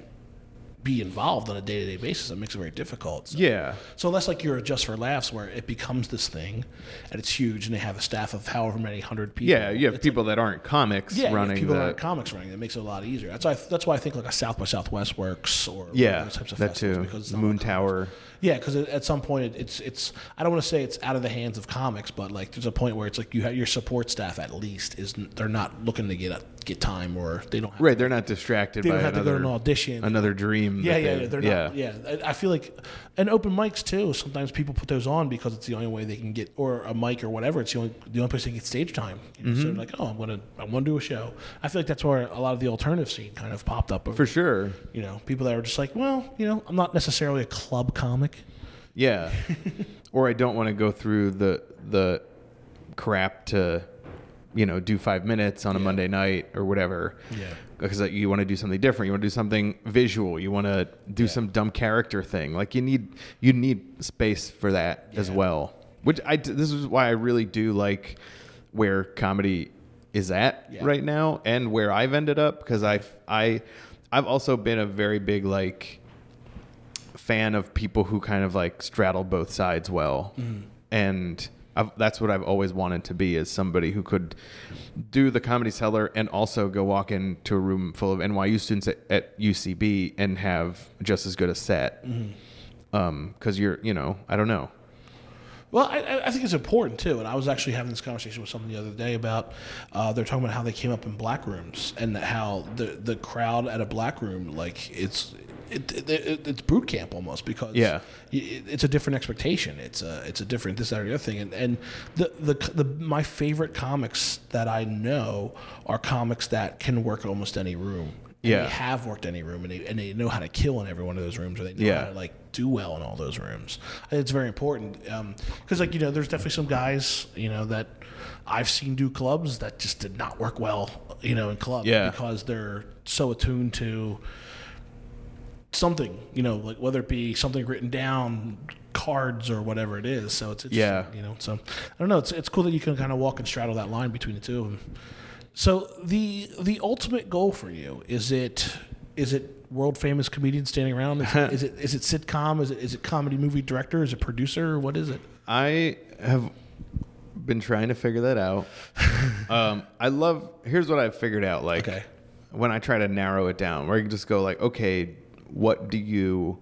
be involved on a day to day basis, it makes it very difficult. So, Yeah. So unless like you're a Just for Laughs, where it becomes this thing, and it's huge, and they have a staff of however many hundred people. Yeah, you have it's people that aren't comics yeah, you have running people the, that aren't comics running. It makes it a lot easier. That's why. That's why I think like a South by Southwest works, or yeah, those types of that festivals, too. because it's The not Moon like Tower. Yeah, because at some point it, it's it's I don't want to say it's out of the hands of comics, but like there's a point where it's like you have your support staff at least is they're not looking to get a, get time, or they don't have Right, they're not distracted they by don't have another, to go to an audition, another dream. Yeah, that yeah, they- yeah, they're yeah. not. Yeah, I I feel like, and open mics too. Sometimes people put those on because it's the only way they can get, or a mic or whatever. It's the only the only place they can get stage time. You know? Mm-hmm. So they're like, oh, I'm gonna I want to do a show. I feel like that's where a lot of the alternative scene kind of popped up. Over, For sure. You know, people that are just like, well, you know, I'm not necessarily a club comic. Yeah. Or I don't want to go through the the crap to, you know, do five minutes on a Yeah. Monday night or whatever. Yeah. Because you want to do something different. You want to do something visual. You want to do some dumb character thing. Like you need you need space for that as Yeah. well. Which I this is why I really do like where comedy is at Yeah. right now and where I've ended up, because I I I've also been a very big like fan of people who kind of like straddle both sides well. And I've, that's what I've always wanted to be, is somebody who could do the Comedy Cellar and also go walk into a room full of N Y U students at, at U C B and have just as good a set. Um, 'cause you're, you know, I don't know. Well, I, I think it's important too, and I was actually having this conversation with someone the other day about uh, they're talking about how they came up in black rooms and how the the crowd at a black room, like it's it, it, it it's boot camp almost, because Yeah. it, it's a different expectation. It's a it's a different this that or the other thing, and and the, the the my favorite comics that I know are comics that can work almost any room. And Yeah. they have worked any room, and they, and they know how to kill in every one of those rooms, or they know Yeah. how to like do well in all those rooms. I think it's very important, because like you know, there's definitely some guys you know that I've seen do clubs that just did not work well, you know, in clubs Yeah. because they're so attuned to something, you know, like whether it be something written down, cards, or whatever it is. So it's, it's Yeah. you know, so I don't know. It's it's cool that you can kind of walk and straddle that line between the two of them. So the the ultimate goal for you, is it is it world famous comedian standing around? Is it, is it is it sitcom? Is it is it comedy movie director? Is it producer? What is it? I have been trying to figure that out. um, I love, here's what I've figured out. Like Okay. when I try to narrow it down, where you can just go like, okay, what do you,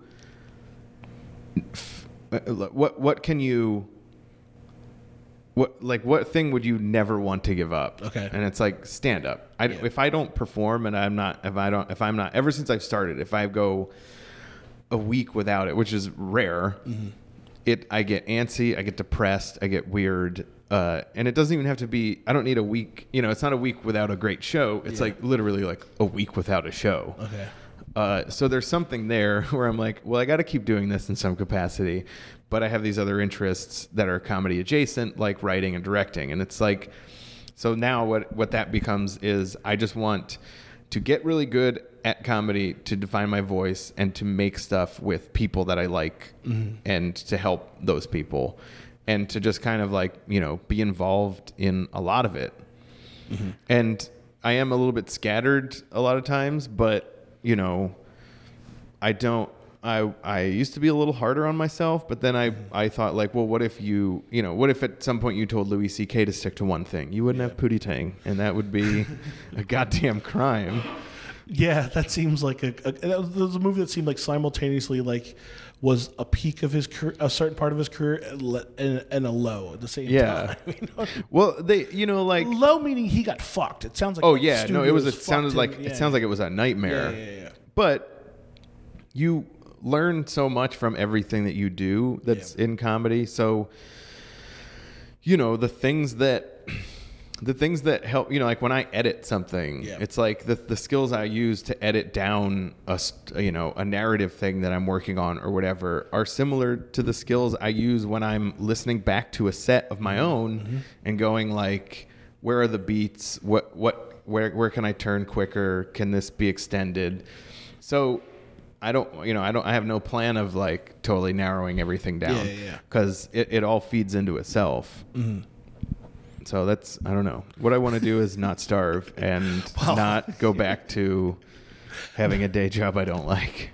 what, what can you, what, like what thing would you never want to give up? Okay. And it's like stand up. I, Yeah. if I don't perform and I'm not, if I don't, if I'm not, ever since I've started, if I go a week without it, which is rare, Mm-hmm. it I get antsy, I get depressed, I get weird. uh, and it doesn't even have to be, I don't need a week, you know, it's not a week without a great show. It's Yeah. like literally like a week without a show. Okay. Uh, so there's something there where I'm like, well, I got to keep doing this in some capacity, but I have these other interests that are comedy adjacent, like writing and directing. And it's like, so now what, what that becomes is I just want to get really good at comedy, to define my voice, and to make stuff with people that I like, mm-hmm. and to help those people, and to just kind of like, you know, be involved in a lot of it. Mm-hmm. And I am a little bit scattered a lot of times, but you know, I don't, I, I used to be a little harder on myself, but then I, I thought like, well, what if you, you know, what if at some point you told Louis C K to stick to one thing? You wouldn't yeah. have Pootie Tang, and that would be a goddamn crime. Yeah, that seems like a, a, there was a movie that seemed like simultaneously like was a peak of his career, a certain part of his career, and, and a low at the same yeah. time. You know? Well, they, you know, like low meaning he got fucked. It sounds like oh yeah, no, it was. It fucked sounded him. like yeah. it sounds like it was a nightmare. Yeah, yeah, yeah. But you learn so much from everything that you do that's yeah. in comedy. So, you know, the things that. The things that help, you know, like when I edit something, yeah. it's like the the skills I use to edit down a, you know, a narrative thing that I'm working on or whatever are similar to the skills I use when I'm listening back to a set of my own mm-hmm. and going like, where are the beats? What, what, where, where can I turn quicker? Can this be extended? So I don't, you know, I don't, I have no plan of like totally narrowing everything down because yeah, yeah, yeah. it, it all feeds into itself. Mm-hmm. So that's, I don't know. What I want to do is not starve and well, not go back to having a day job I don't like.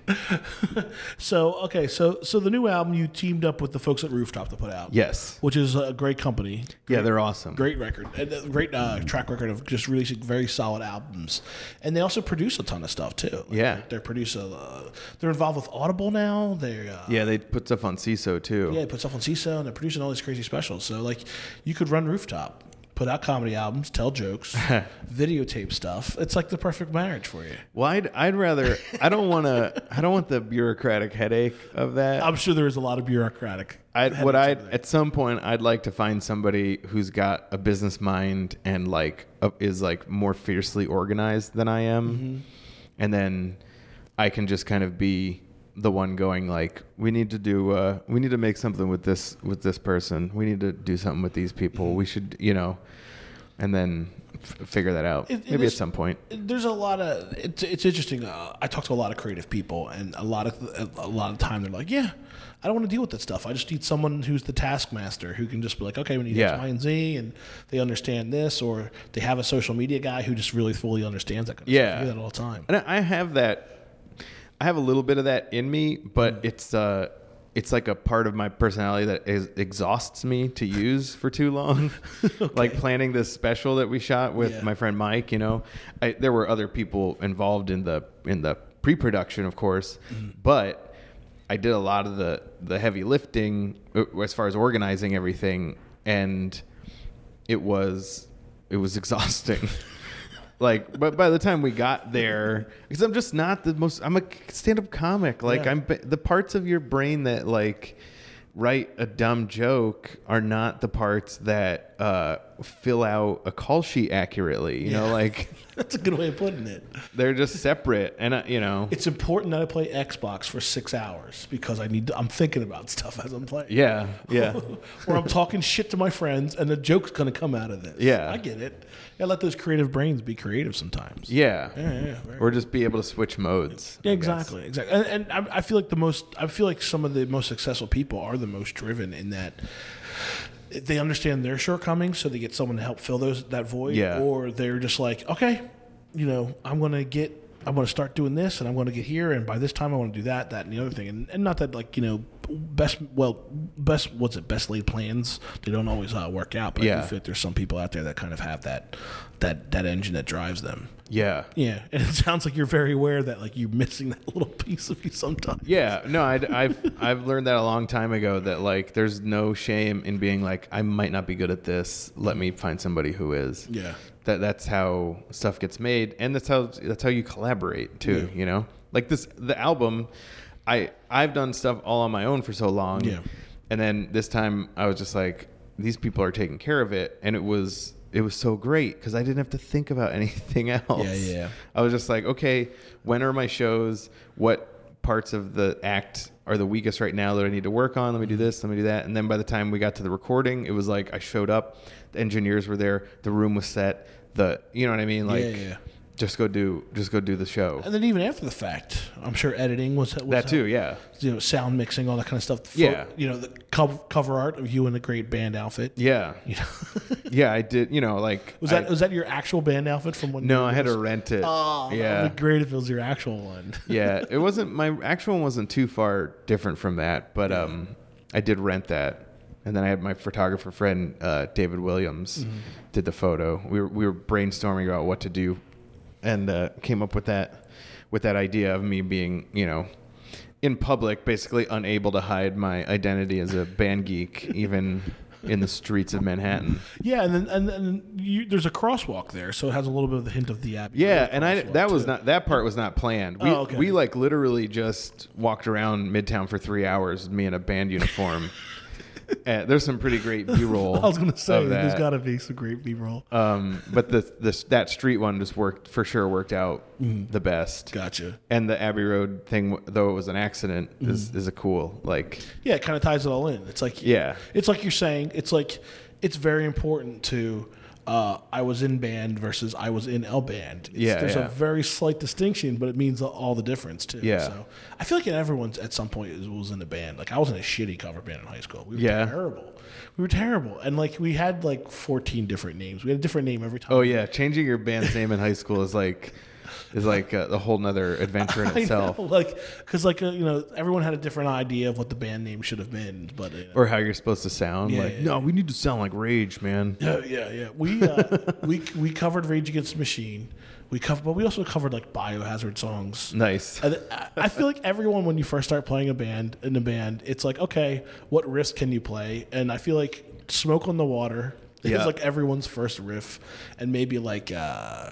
So, okay. So, so the new album, you teamed up with the folks at Rooftop to put out. Yes. Which is a great company. Great, yeah, they're awesome. Great record. And a great uh, track record of just releasing very solid albums. And they also produce a ton of stuff too. Like yeah. They, they produce a, uh, they're involved with Audible now. They're, uh, yeah, they put stuff on C I S O too. Yeah, they put stuff on C I S O and they're producing all these crazy specials. So like you could run Rooftop, put out comedy albums, tell jokes, videotape stuff. It's like the perfect marriage for you. Well, I'd, I'd rather, I don't want to, I don't want the bureaucratic headache of that. I'm sure there is a lot of bureaucratic. I'd, what I'd, at some point, I'd like to find somebody who's got a business mind and like, uh, is like more fiercely organized than I am. Mm-hmm. And then I can just kind of be the one going like, we need to do, uh, we need to make something with this, with this person. We need to do something with these people. We should, you know, and then f- figure that out. It, Maybe at some point. There's a lot of, it's, it's interesting. Uh, I talk to a lot of creative people and a lot of, a lot of time they're like, yeah, I don't want to deal with that stuff. I just need someone who's the taskmaster who can just be like, okay, we need yeah. X, Y, and Z, and they understand this, or they have a social media guy who just really fully understands that kind of yeah. stuff. I do that all the time. And I have that. I have a little bit of that in me, but it's uh, it's like a part of my personality that is, exhausts me to use for too long. Okay. Like planning this special that we shot with yeah. my friend Mike. You know, I, there were other people involved in the in the pre-production, of course, mm-hmm. but I did a lot of the the heavy lifting as far as organizing everything, and it was it was exhausting. Like, but by the time we got there, because I'm just not the most, I'm a stand-up comic. Like, yeah. I'm the parts of your brain that like write a dumb joke are not the parts that uh, fill out a call sheet accurately. You yeah. know, like that's a good way of putting it. They're just separate, and uh, you know, it's important that I play Xbox for six hours because I need. To, I'm thinking about stuff as I'm playing. Yeah, yeah. Or I'm talking shit to my friends, and the joke's gonna come out of this. Yeah, I get it. I let those creative brains be creative sometimes. Yeah, yeah, yeah. Or just be able to switch modes. Yeah, exactly, exactly. And, and I, I feel like the most. I feel like some of the most successful people are the most driven in that. They understand their shortcomings, so they get someone to help fill those that void. Yeah. Or they're just like, okay, you know, I'm gonna get, I'm gonna start doing this, and I'm gonna get here, and by this time I want to do that, that, and the other thing, and, and not that like you know, best well, best what's it, best laid plans. They don't always uh, work out, but yeah. I do think there's some people out there that kind of have that, that that engine that drives them. Yeah. Yeah, and it sounds like you're very aware that like you're missing that little piece of you sometimes. Yeah, no, I'd, I've I've learned that a long time ago that like there's no shame in being like I might not be good at this. Let me find somebody who is. Yeah. That that's how stuff gets made, and that's how that's how you collaborate too. Yeah. You know, like this the album. I I've done stuff all on my own for so long. Yeah. And then this time I was just like, these people are taking care of it, and it was it was so great because I didn't have to think about anything else. Yeah, yeah. I was just like, okay, when are my shows? What parts of the act are the weakest right now that I need to work on? Let me do this, let me do that. And then by the time we got to the recording, it was like I showed up, the engineers were there, the room was set, the you know what I mean? Like Yeah, yeah. just go do just go do the show. And then even after the fact, I'm sure editing was, was That too, yeah. You know, sound mixing, all that kind of stuff. The Yeah. You know, the cover, cover art of you in a great band outfit. Yeah. You know? Yeah, I did, you know, like Was that I, was that your actual band outfit from when? No, you I had was- to rent it. Oh, yeah. that would be great if it was your actual one. Yeah, it wasn't my actual one wasn't too far different from that, but um I did rent that. And then I had my photographer friend uh, David Williams Mm-hmm. did the photo. We were we were brainstorming about what to do, and uh, came up with that with that idea of me being, you know, in public, basically unable to hide my identity as a band geek, even in the streets of Manhattan. Yeah, and then and then you, there's a crosswalk there, so it has a little bit of the hint of the Abbey. Yeah, Road and I crosswalk, that was too. not that part was not planned. We Oh, okay. we like literally just walked around Midtown for three hours, me in a band uniform. Uh, there's some pretty great B-roll. I was going to say of there's that. got to be some great B-roll. Um, but the the that street one just worked for sure. Worked out the best. Gotcha. And the Abbey Road thing, though it was an accident, is is a cool like. Yeah, it kind of ties it all in. It's like Yeah. it's like you're saying. It's like it's very important to. Uh, I was in band versus I was in a band. It's, Yeah, there's yeah. a very slight distinction, but it means all the difference too. Yeah. So I feel like everyone's at some point is- was in a band. Like I was in a shitty cover band in high school. We were Yeah. terrible. We were terrible, and like we had like fourteen different names. We had a different name every time. Oh yeah, changing your band's name in high school is like is like a, a whole nother adventure in I itself. know, like because like uh, you know everyone had a different idea of what the band name should have been, but uh, Or how you're supposed to sound. Yeah, like, yeah, no, we need to sound like Rage, man. yeah, yeah, yeah. We uh, we we covered Rage Against the Machine. We covered, but we also covered like Biohazard songs. Nice. And I- I feel like everyone, when you first start playing a band in a band, it's like, okay, what riffs can you play? And I feel like "Smoke on the Water" is Yeah. like everyone's first riff, and maybe like. Uh,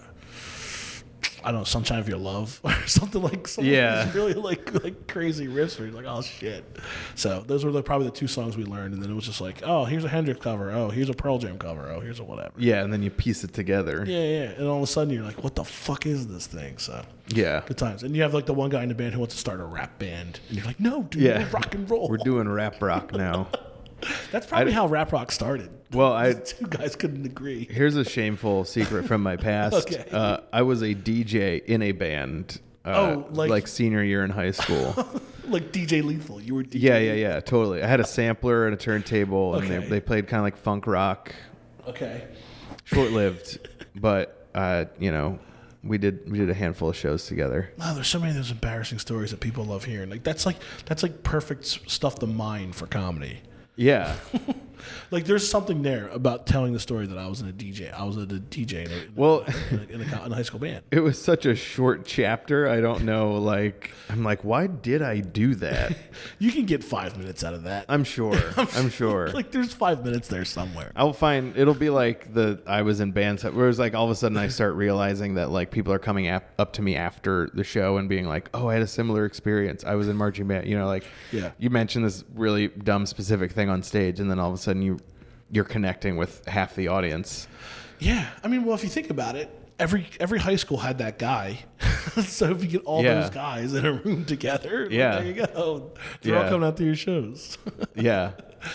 I don't know, "Sunshine of Your Love" or something like something Yeah. these really like like crazy riffs where you're like, oh shit. So those were like probably the two songs we learned, and then it was just like, oh, here's a Hendrix cover, oh, here's a Pearl Jam cover, oh, here's a whatever. Yeah, and then you piece it together. Yeah, yeah. And all of a sudden you're like, what the fuck is this thing? So Yeah. good times. And you have like the one guy in the band who wants to start a rap band, and you're like, no, dude, Yeah. we're rock and roll. We're doing rap rock now. That's probably I- how rap rock started. Well, I These two guys couldn't agree. here's a shameful secret from my past. Okay. Uh, I was a D J in a band. Uh, Oh, like- like senior year in high school. Like D J Lethal, you were D J yeah, yeah, yeah, totally. I had a sampler and a turntable, and Okay. they, they played kind of like funk rock. Okay. Short lived, but uh, you know, we did we did a handful of shows together. Wow, there's so many of those embarrassing stories that people love hearing. Like that's like that's like perfect s- stuff to mine for comedy. Yeah. Like there's something there about telling the story that I was in a D J. I was a D J in a, in Well- a, in, a, in, a, co- in a high school band. It was such a short chapter. I don't know. Like, I'm like, why did I do that? You can get five minutes out of that. I'm sure. I'm sure. Like there's five minutes there somewhere. I'll find it'll be like the I was in band set where it's like all of a sudden I start realizing that like people are coming ap- up to me after the show and being like, oh, I had a similar experience. I was in marching band. You know, like Yeah. you mentioned this really dumb specific thing on stage, and then all of a sudden you you're connecting with half the audience. Yeah, I mean, well, if you think about it, every every high school had that guy. So if you get all Yeah. those guys in a room together, like, Yeah. there you go. They're all Yeah. coming out to your shows. Yeah.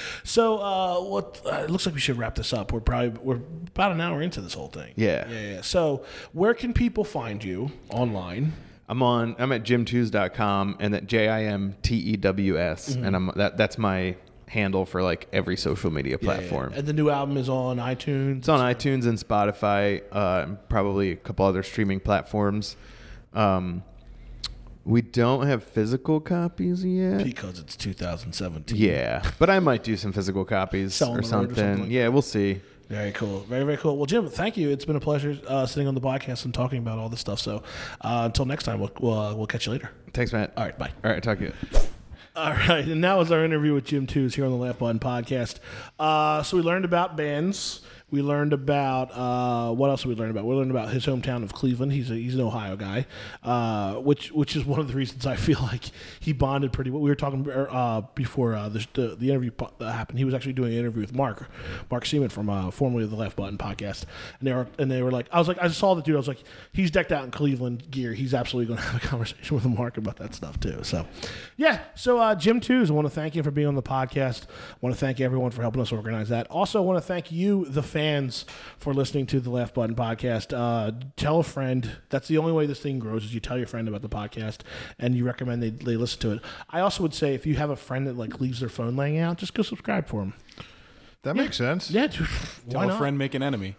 So uh, what? Uh, it looks like we should wrap this up. We're probably we're about an hour into this whole thing. Yeah. yeah, yeah. So where can people find you online? I'm on I'm at jim tews dot com and that J I M T E W S Mm-hmm. and I'm that that's my handle for like every social media Yeah, yeah. platform. And the new album is on iTunes. It's on iTunes and Spotify, uh, and probably a couple other streaming platforms. Um, we don't have physical copies yet. because it's two thousand seventeen. Yeah, but I might do some physical copies Sell on or the road or something. something like Yeah, we'll see. Very cool. Very, very cool. Well, Jim, thank you. It's been a pleasure uh, sitting on the podcast and talking about all this stuff. So uh, until next time, we'll, we'll, uh, we'll catch you later. Thanks, Matt. All right, bye. All right, talk to you. All right, and now is our interview with Jim Tews here on the Laugh Button Podcast. Uh, so we learned about bands. We learned about uh, what else did we learn about? We learned about his hometown of Cleveland. He's a, he's an Ohio guy, uh, which which is one of the reasons I feel like he bonded pretty well. We were talking uh, before uh, the, the the interview happened. He was actually doing an interview with Mark Mark Seaman from uh, formerly of the Left Button podcast, and they were and they were like, I was like, I saw the dude. I was like, he's decked out in Cleveland gear. He's absolutely going to have a conversation with Mark about that stuff too. So, yeah. So uh, Jim Twos, I want to thank you for being on the podcast. I want to thank everyone for helping us organize that. Also, I want to thank you, the fans, for listening to the Left Button podcast. Uh, tell a friend. That's the only way this thing grows is you tell your friend about the podcast and you recommend they, they listen to it. I also would say if you have a friend that like leaves their phone laying out, just go subscribe for them. That yeah. makes sense. Yeah. Dude, tell why a not? friend, make an enemy.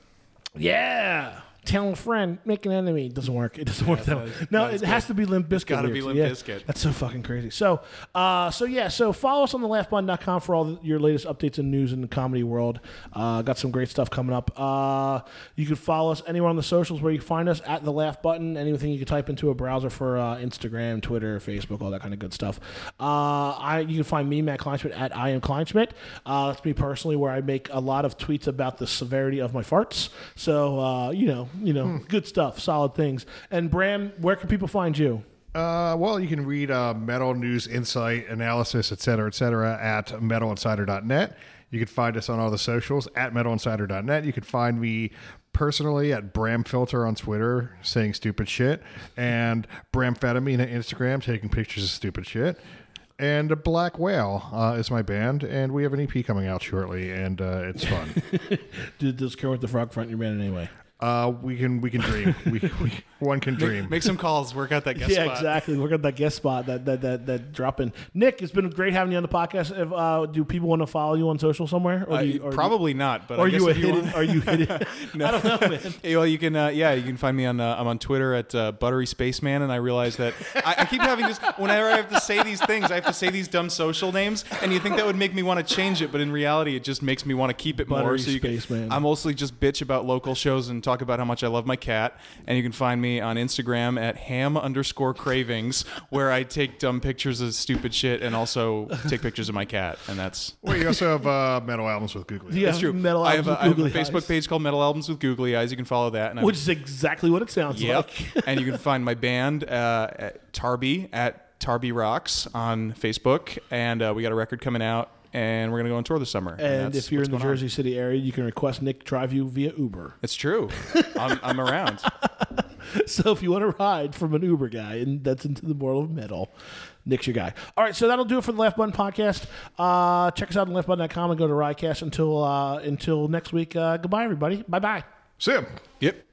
Yeah. Tell a friend, make an enemy. It doesn't work. It doesn't work that way. that is- No, that it is has good. to be Limp Bizkit. It's gotta be lyrics. Limp Yeah. Bizkit. That's so fucking crazy. So, uh, so yeah, so follow us on the laugh button dot com for all the, your latest updates and news in the comedy world. Uh, got some great stuff coming up. Uh, you can follow us anywhere on the socials where you find us at the Laugh Button. Anything you can type into a browser for uh, Instagram, Twitter, Facebook, all that kind of good stuff. Uh, I you can find me, Matt Kleinschmidt, at I am Kleinschmidt. Uh, that's me personally, where I make a lot of tweets about the severity of my farts. So uh, you know, you know, good stuff, solid things. And Bram, where can people find you? Uh, well, you can read uh, metal news, insight, analysis, et cetera, et cetera, at metal insider dot net. You can find us on all the socials at metal insider dot net. You can find me personally at Bramfilter on Twitter saying stupid shit, and Bramfetamine on Instagram taking pictures of stupid shit. And a Black Whale uh, is my band, and we have an E P coming out shortly, and uh, it's fun. Did this Kermit the Frog front your band in any way? Uh, we can we can dream. we, we one can dream. Make, make some calls. Work out that guest yeah, spot. exactly. We're got that guest spot that that that that dropping. Nick, it's been great having you on the podcast. If, uh, do people want to follow you on social somewhere? Or Uh, do you, or probably do you, not. But or I guess you a if you hidden? want- Are you hidden? No. I don't know, man. Hey, well, you can, uh, yeah, you can find me on. Uh, I'm on Twitter at uh, Buttery Spaceman, and I realize that I, I keep having this. Whenever I have to say these things, I have to say these dumb social names, and you think that would make me want to change it, but in reality, it just makes me want to keep it more. Buttery So you can, Spaceman. I mostly just bitch about local shows and talk about how much I love my cat, and you can find me on Instagram at ham underscore cravings, where I take dumb pictures of stupid shit and also take pictures of my cat, and that's. Well, you also have uh, metal albums with Googly. Yeah, That's true. Metal I have, a, Albums I have with a Googly Facebook Eyes. page called Metal Albums with Googly Eyes. You can follow that. And I'm- Which is exactly what it sounds Yep. like. And you can find my band uh, at Tarby at Tarby Rocks on Facebook. And uh, we got a record coming out, and we're going to go on tour this summer. And that's if you're what's in the going on. Jersey City area, you can request Nick drive you via Uber. It's true. I'm, I'm around. So if you want to ride from an Uber guy, and that's into the world of metal, Nick's your guy. All right, so that'll do it for the Left Button podcast. Uh, check us out on left button dot com and go to Riotcast until uh, until next week. Uh, goodbye, everybody. Bye bye. Sim. Yep.